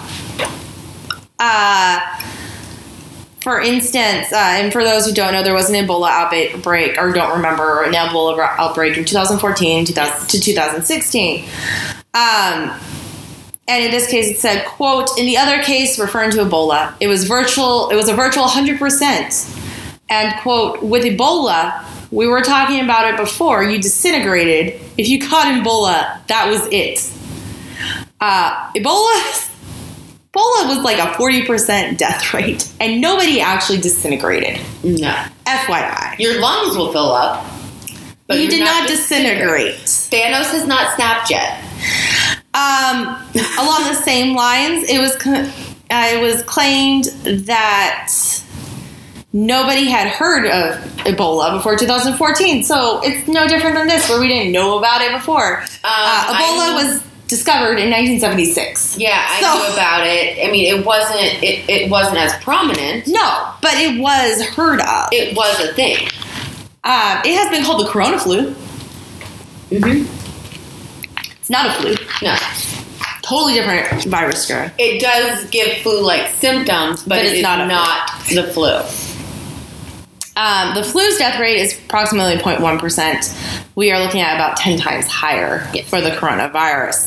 Uh, for instance, uh, and for those who don't know, there was an Ebola outbreak, or don't remember, an Ebola outbreak in two thousand fourteen two thousand, to two thousand sixteen. Um, and in this case, it said, quote, in the other case, referring to Ebola, it was virtual, it was a virtual one hundred percent. And, quote, with Ebola, we were talking about it before, you disintegrated. If you caught Ebola, that was it. Uh, Ebola... Ebola was like a forty percent death rate, and nobody actually disintegrated. No. F Y I. Your lungs will fill up. But you did not disintegrate. Thanos has not snapped yet. Um, along the same lines, it was uh, it was claimed that nobody had heard of Ebola before two thousand fourteen, so it's no different than this, where we didn't know about it before. Um, uh, Ebola I, was discovered in nineteen seventy-six. Yeah, I so, knew about it. I mean, it wasn't it, it wasn't as prominent. No, but it was heard of. It was a thing. Uh, it has been called the corona flu. Mm-hmm. It's not a flu. No. Totally different virus strain. It does give flu-like symptoms, but, but it it's is not, not the flu. Um, the flu's death rate is approximately zero point one percent. We are looking at about ten times higher yes. for the coronavirus.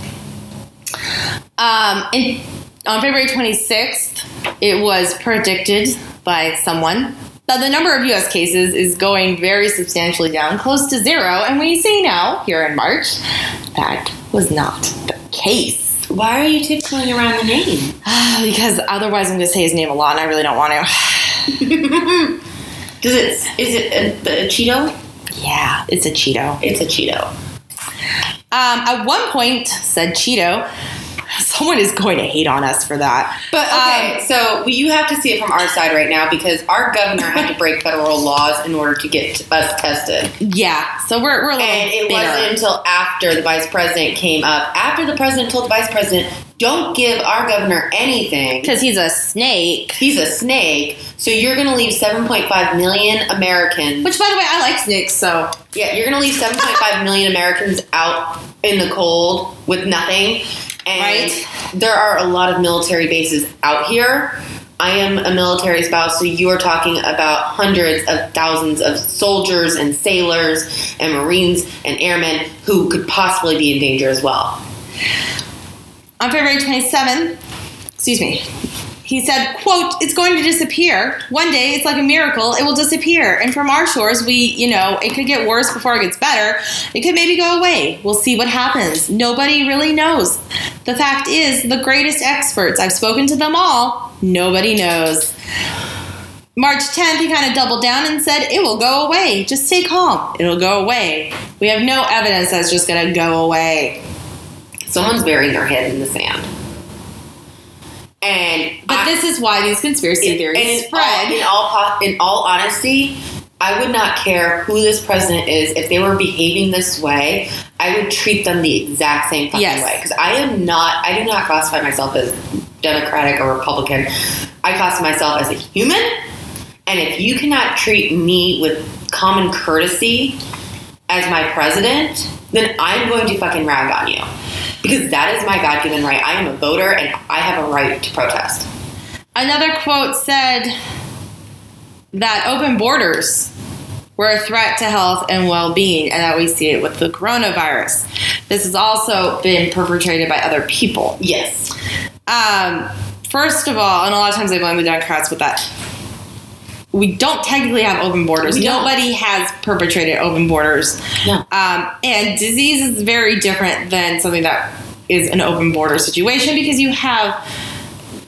Um, in, on February twenty-sixth, it was predicted by someone that the number of U S cases is going very substantially down, close to zero. And we see now, here in March, that was not the case. Why are you tiptoeing around the name? Because otherwise I'm going to say his name a lot, and I really don't want to. Does it? Is it a, a Cheeto? Yeah, it's a Cheeto. It's a Cheeto. Um, at one point, said Cheeto. Someone is going to hate on us for that. But okay, um, so you have to see it from our side right now, because our governor had to break federal laws in order to get us tested. Yeah, so we're, we're a little And it bitter. wasn't until after the vice president came up, after the president told the vice president, don't give our governor anything. Because he's a snake. He's a snake. So you're going to leave seven point five million Americans. Which, by the way, I like snakes, so. Yeah, you're going to leave seven point five million Americans out in the cold with nothing. And right. there are a lot of military bases out here. I am a military spouse, so you are talking about hundreds of thousands of soldiers and sailors and Marines and airmen who could possibly be in danger as well. On February twenty-seventh, excuse me, he said, quote, it's going to disappear. One day, it's like a miracle, it will disappear. And from our shores, we, you know, it could get worse before it gets better. It could maybe go away. We'll see what happens. Nobody really knows. The fact is, the greatest experts, I've spoken to them all, nobody knows. March tenth, he kind of doubled down and said, it will go away. Just stay calm. It'll go away. We have no evidence that's just going to go away. Someone's burying their head in the sand. And but I, this is why these conspiracy theories and in spread. All, in all in all honesty, I would not care who this president is. If they were behaving this way, I would treat them the exact same fucking yes. way. Because I am not, I do not classify myself as Democratic or Republican. I classify myself as a human. And if you cannot treat me with common courtesy as my president, then I'm going to fucking rag on you. Because that is my God-given right. I am a voter, and I have a right to protest. Another quote said that open borders were a threat to health and well-being, and that we see it with the coronavirus. This has also been perpetrated by other people. Yes. Um, first of all, and a lot of times I blame the Democrats with that, we don't technically have open borders. Nobody has perpetrated open borders. No. Um, and disease is very different than something that is an open border situation, because you have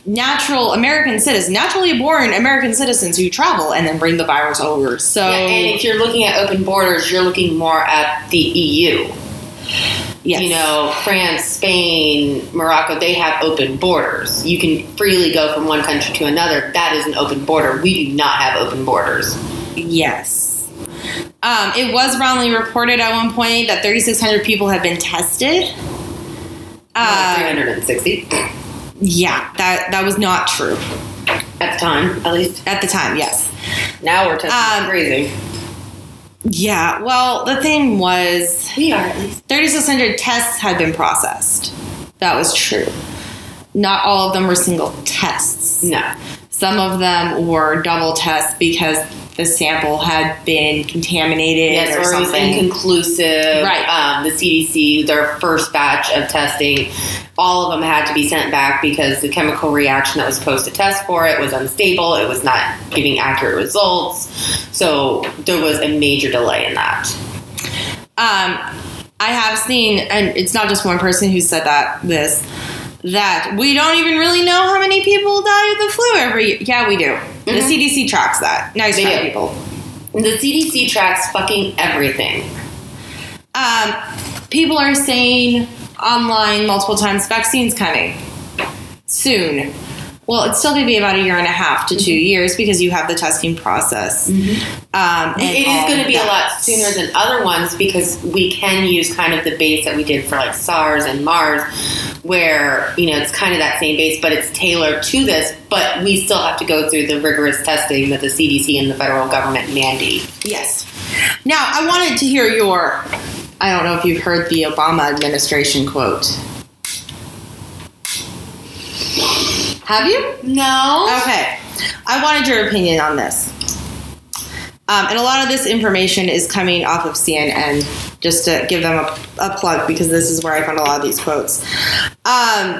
natural American citizens, naturally born American citizens who travel and then bring the virus over. So, yeah, and if you're looking at open borders, you're looking more at the E U. yes. You know, France, Spain, Morocco, they have open borders. You can freely go from one country to another. That is an open border. We do not have open borders. Yes. Um, it was wrongly reported at one point that thirty-six hundred people have been tested. Uh, three hundred sixty. Yeah, that, that was not true. At the time, at least. At the time, yes. Now we're testing Um, crazy. Yeah, well, the thing was, We are, at least. thirty-six hundred tests had been processed. That was true. Not all of them were single tests. No. Some of them were double tests because the sample had been contaminated Yes, or, or it was something. inconclusive. Right. Um, the C D C, their first batch of testing, all of them had to be sent back because the chemical reaction that was supposed to test for it was unstable. It was not giving accurate results. So there was a major delay in that. Um, I have seen, and it's not just one person who said that, this, that we don't even really know how many people die of the flu every year. Yeah, we do. The Mhm. C D C tracks that. Nice They try, do. people. The C D C tracks fucking everything. Um, people are saying online multiple times, vaccines coming soon. Well, it's still going to be about a year and a half to two years because you have the testing process. Um, and It all is going to of be a that. lot sooner than other ones because we can use kind of the base that we did for like SARS and MARS, where, you know, it's kind of that same base, but it's tailored to this. But we still have to go through the rigorous testing that the C D C and the federal government mandate. Yes. Now, I wanted to hear your, I don't know if you've heard the Obama administration quote. Have you? No. Okay. I wanted your opinion on this. Um, and a lot of this information is coming off of C N N, just to give them a, a plug, because this is where I found a lot of these quotes. Um,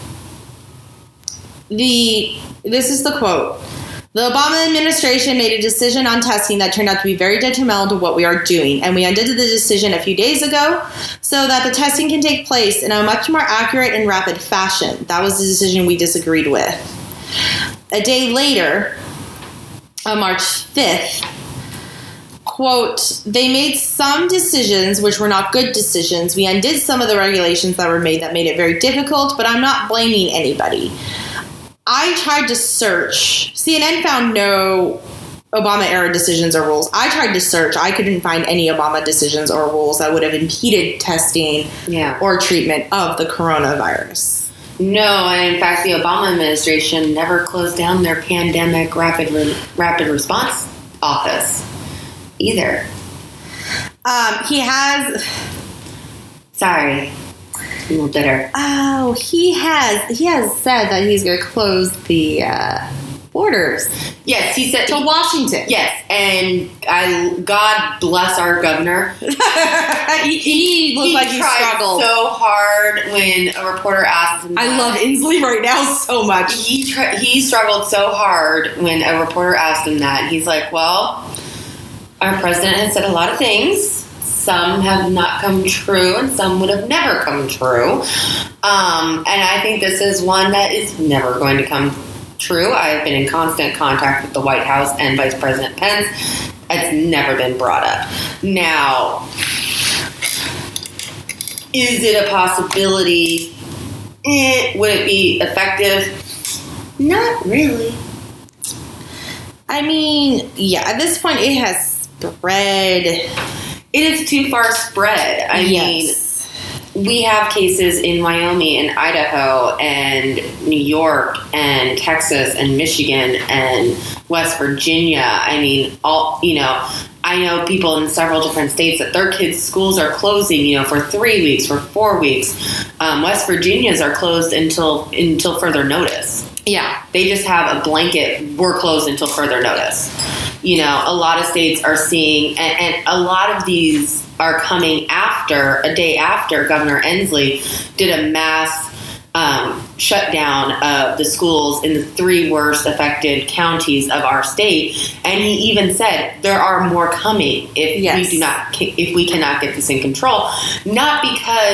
the This is the quote. The Obama administration made a decision on testing that turned out to be very detrimental to what we are doing, and we undid the decision a few days ago so that the testing can take place in a much more accurate and rapid fashion. That was the decision we disagreed with. A day later, on March fifth, quote, they made some decisions which were not good decisions. We undid some of the regulations that were made that made it very difficult, but I'm not blaming anybody. I tried to search. C N N found no Obama-era decisions or rules. I tried to search. I couldn't find any Obama decisions or rules that would have impeded testing Yeah. or treatment of the coronavirus. No, and in fact, the Obama administration never closed down their pandemic rapid re- rapid response office either. Um, he has... Sorry, a little bitter. Oh, he has he has said that he's going to close the uh, borders Yes, he said. to Washington. Yes, and I God bless our governor. he, he looked he like he tried struggled. so hard when a reporter asked him. I that. love Inslee right now so much. He tri- he struggled so hard when a reporter asked him that. He's like, "Well, our president has said a lot of things. Some have not come true, and some would have never come true. Um, and I think this is one that is never going to come true. I've been in constant contact with the White House and Vice President Pence. It's never been brought up. Now, is it a possibility? Eh, would it be effective? Not really. I mean, yeah, at this point it has spread. It is too far spread. I Yes. mean, we have cases in Wyoming and Idaho and New York and Texas and Michigan and West Virginia. I mean, all, you know, I know people in several different states that their kids' schools are closing, you know, for three weeks, for four weeks. Um, West Virginia's are closed until until further notice. Yeah. They just have a blanket, we're closed until further notice. You know, a lot of states are seeing, and, and a lot of these are coming after, a day after Governor Inslee did a mass um, shutdown of the schools in the three worst affected counties of our state. And he even said there are more coming if Yes. we do not, if we cannot get this in control. Not because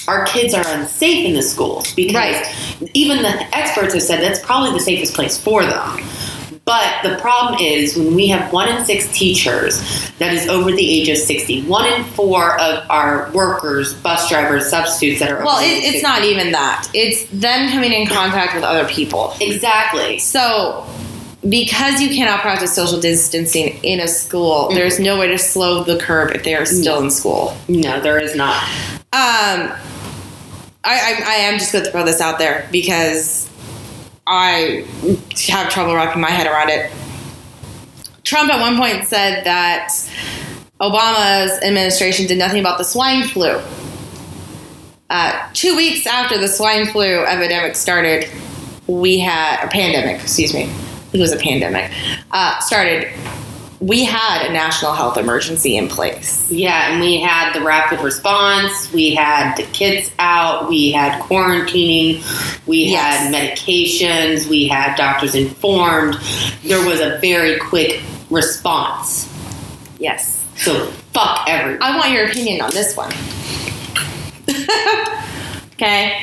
our kids are unsafe in the schools because Right. even the experts have said that's probably the safest place for them. But the problem is when we have one in six teachers that is over the age of sixty, one in four of our workers, bus drivers, substitutes that are Well, over it, the age of it's sixty. not even that. It's them coming in contact with other people. Exactly. So, because you cannot practice social distancing in a school, Mm-hmm. there's no way to slow the curve if they are still in school. No, there is not. Um, I, I, I am just going to throw this out there because I have trouble wrapping my head around it. Trump at one point said that Obama's administration did nothing about the swine flu. Uh, two weeks after the swine flu epidemic started, we had a pandemic, excuse me. It was a pandemic. Uh, started. We had a national health emergency in place. Yeah, and we had the rapid response. We had the kids out. We had quarantining. We Yes. had medications. We had doctors informed. There was a very quick response. Yes. So fuck everyone. I want your opinion on this one. Okay.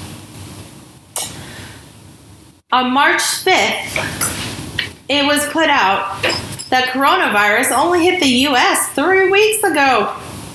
On March fifth, it was put out that coronavirus only hit the U S three weeks ago.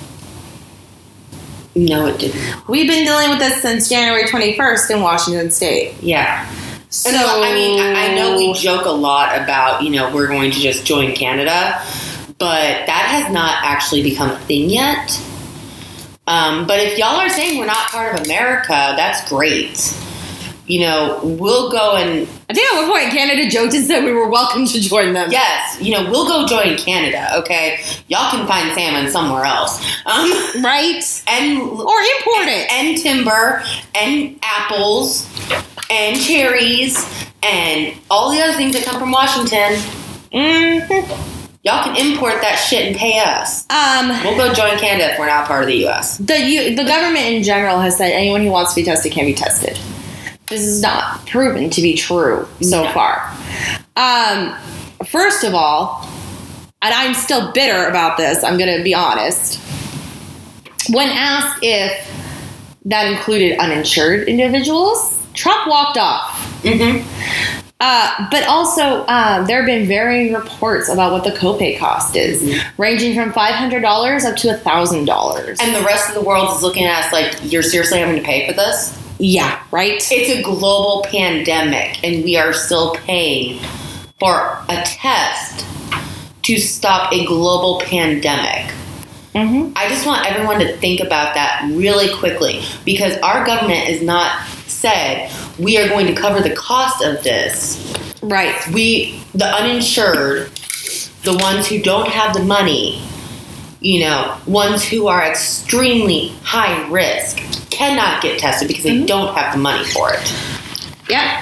No, it didn't. We've been dealing with this since January twenty-first in Washington State. Yeah. So, And I mean, I know we joke a lot about, you know, we're going to just join Canada, but that has not actually become a thing yet. Um, but if y'all are saying we're not part of America, that's great. You know, we'll go and I think at one point Canada joked and said we were welcome to join them. yes, you know, we'll go join Canada, okay? Y'all can find salmon somewhere else. Um, Right? and Or import it. and timber and apples and cherries and all the other things that come from Washington. Mm-hmm. Y'all can import that shit and pay us. Um, We'll go join Canada if we're not part of the U S. the U, the government in general has said anyone who wants to be tested can be tested. This is not proven to be true so No. far. Um, first of all, and I'm still bitter about this, I'm going to be honest. When asked if that included uninsured individuals, Trump walked off. Mm-hmm. Uh, but also, um, there have been varying reports about what the copay cost is, Mm-hmm. ranging from five hundred dollars up to one thousand dollars. And the rest of the world is looking at us like, you're seriously having to pay for this? Yeah, right? It's a global pandemic, and we are still paying for a test to stop a global pandemic. Mm-hmm. I just want everyone to think about that really quickly, because our government has not said we are going to cover the cost of this. Right. We, the uninsured, the ones who don't have the money, you know, ones who are extremely high risk, cannot get tested because they Mm-hmm. don't have the money for it. Yep.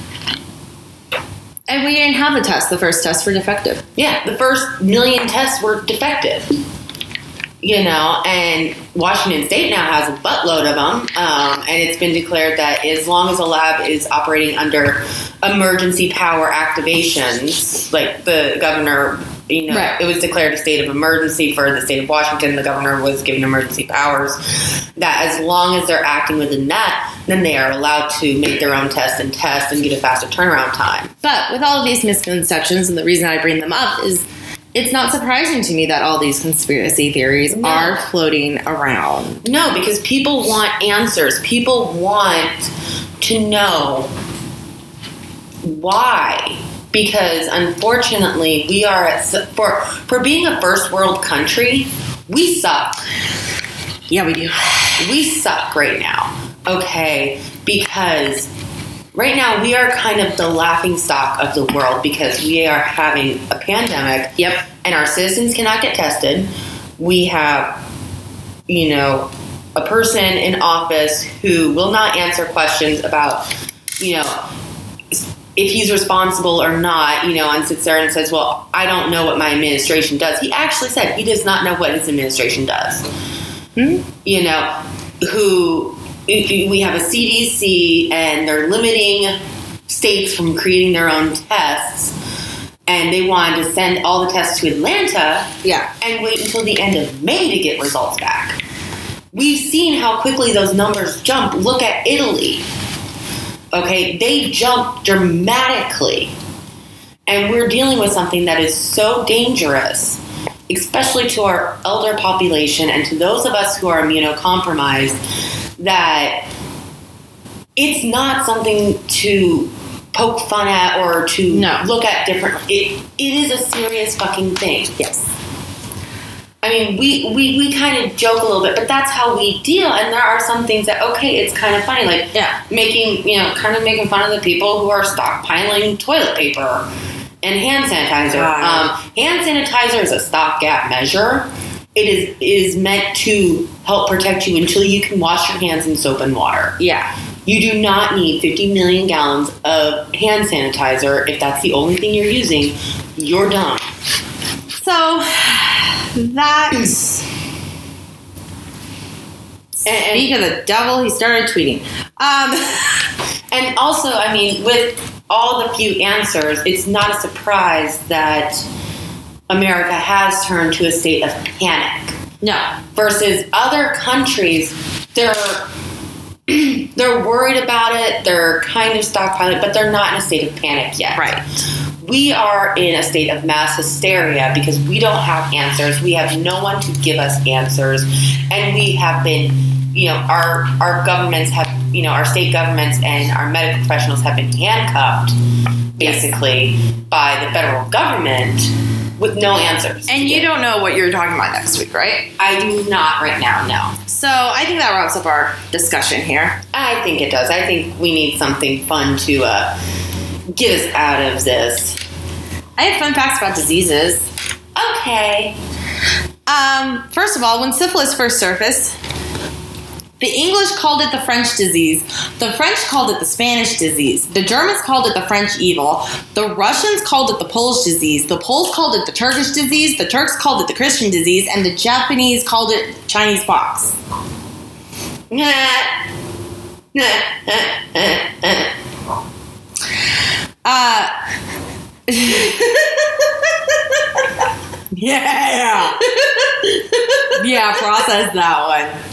And we didn't have a test. The first tests were defective. Yeah, the first million tests were defective. You know, and Washington State now has a buttload of them. Um, and it's been declared that as long as a lab is operating under emergency power activations, like the governor, you know, Right. it was declared a state of emergency for the state of Washington. The governor was given emergency powers. That as long as they're acting within that, then they are allowed to make their own tests and test and get a faster turnaround time. But with all of these misconceptions, and the reason I bring them up is it's not surprising to me that all these conspiracy theories No. are floating around. No, because people want answers. People want to know why. Because unfortunately, we are at for for being a first world country, we suck. Yeah, we do. We suck right now. Okay, because right now we are kind of the laughing stock of the world because we are having a pandemic. Yep. And our citizens cannot get tested. We have, you know, a person in office who will not answer questions about, you know, if he's responsible or not, you know, and sits there and says, well, I don't know what my administration does. He actually said he does not know what his administration does. Hmm? You know, who we have a C D C and they're limiting states from creating their own tests. And they wanted to send all the tests to Atlanta Yeah. and wait until the end of May to get results back. We've seen how quickly those numbers jump. Look at Italy. Okay, they jump dramatically. And we're dealing with something that is so dangerous, especially to our elder population and to those of us who are immunocompromised, that it's not something to poke fun at or to no. look at different. It, it is a serious fucking thing. Yes. I mean, we, we, we kind of joke a little bit, but that's how we deal. And there are some things that, okay, it's kind of funny. Like, yeah. making, you know, kind of making fun of the people who are stockpiling toilet paper and hand sanitizer. Right. Um, hand sanitizer is a stopgap measure. It is is meant to help protect you until you can wash your hands in soap and water. Yeah. You do not need fifty million gallons of hand sanitizer. If that's the only thing you're using, you're dumb. So, that... And, Speak of the devil, he started tweeting. Um, and also, I mean, with all the few answers, it's not a surprise that America has turned to a state of panic. no. Versus other countries, they're they're worried about it, they're kind of stockpiling, but they're not in a state of panic yet. Right. We are in a state of mass hysteria because we don't have answers. We have no one to give us answers. And we have been, you know, our our governments have, you know, our state governments and our medical professionals have been handcuffed, basically, yes. by the federal government with no answers. And you don't know what you're talking about next week, right? I do not right now, no. So I think that wraps up our discussion here. I think it does. I think we need something fun to uh, get us out of this. I have fun facts about diseases. Okay. Um, first of all, when syphilis first surfaced, the English called it the French disease. The French called it the Spanish disease. The Germans called it the French evil. The Russians called it the Polish disease. The Poles called it the Turkish disease. The Turks called it the Christian disease. And the Japanese called it Chinese pox. uh... yeah. Yeah, process that one.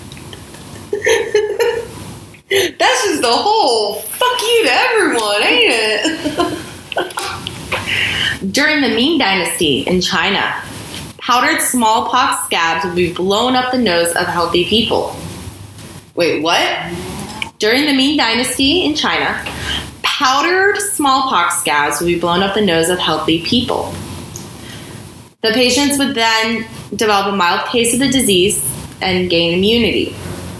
That's just the whole fuck you to everyone, ain't it? During the Ming Dynasty in China, powdered smallpox scabs would be blown up the nose of healthy people. Wait, what? During the Ming Dynasty in China, powdered smallpox scabs would be blown up the nose of healthy people. The patients would then develop a mild case of the disease and gain immunity.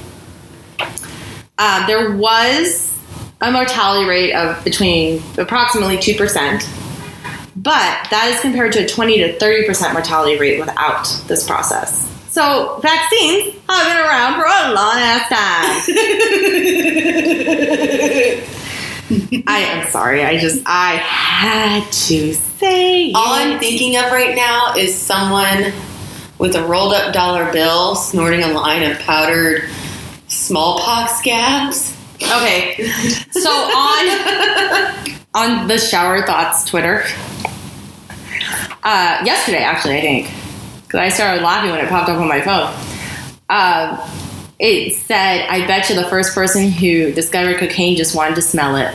Uh, there was a mortality rate of between approximately two percent, but that is compared to a twenty to thirty percent mortality rate without this process. So vaccines have been around for a long ass time. I am sorry. I just, I had to say it. All I'm thinking of right now is someone with a rolled up dollar bill snorting a line of powdered smallpox scabs. Okay. So on, on the Shower Thoughts Twitter, uh, yesterday actually, I think, because I started laughing when it popped up on my phone. Uh, it said, I bet you the first person who discovered cocaine just wanted to smell it.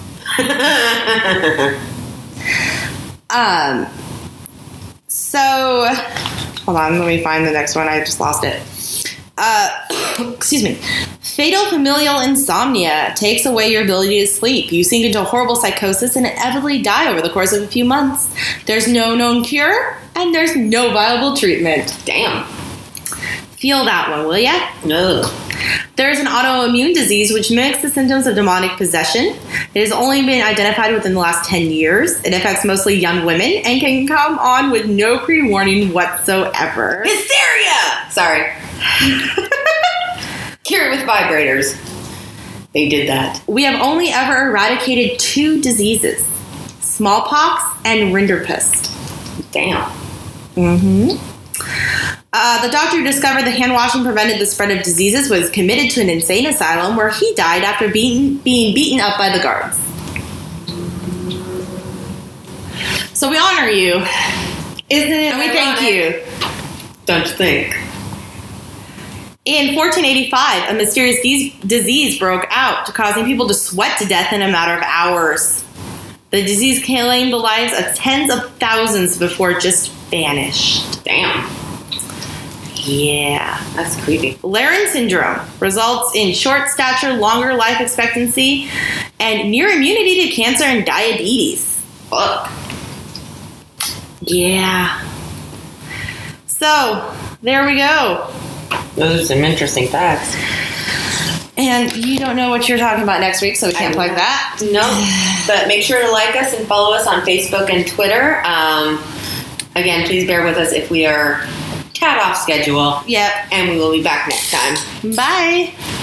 um. So, hold on, let me find the next one. I just lost it. Uh, excuse me. Fatal familial insomnia takes away your ability to sleep. You sink into a horrible psychosis and inevitably die over the course of a few months. There's no known cure, and there's no viable treatment. Damn. Feel that one, will ya? No. There's an autoimmune disease which mimics the symptoms of demonic possession. It has only been identified within the last ten years. It affects mostly young women and can come on with no pre-warning whatsoever. Hysteria! Sorry. Cure it with vibrators. They did that. We have only ever eradicated two diseases, smallpox and rinderpest. Damn. Mm-hmm. Uh, the doctor who discovered the hand washing prevented the spread of diseases was committed to an insane asylum where he died after being, being beaten up by the guards. So we honor you. Isn't it? And we thank you. Don't you think? In fourteen eighty-five, a mysterious de- disease broke out, causing people to sweat to death in a matter of hours. The disease claimed the lives of tens of thousands before it just vanished. Damn. Yeah. That's creepy. Laron syndrome results in short stature, longer life expectancy, and near immunity to cancer and diabetes. Fuck. Yeah. So, there we go. Those are some interesting facts. And you don't know what you're talking about next week, so we can't I plug that. No, but make sure to like us and follow us on Facebook and Twitter. Um, again, please bear with us if we are tad off schedule. Yep. And we will be back next time. Bye.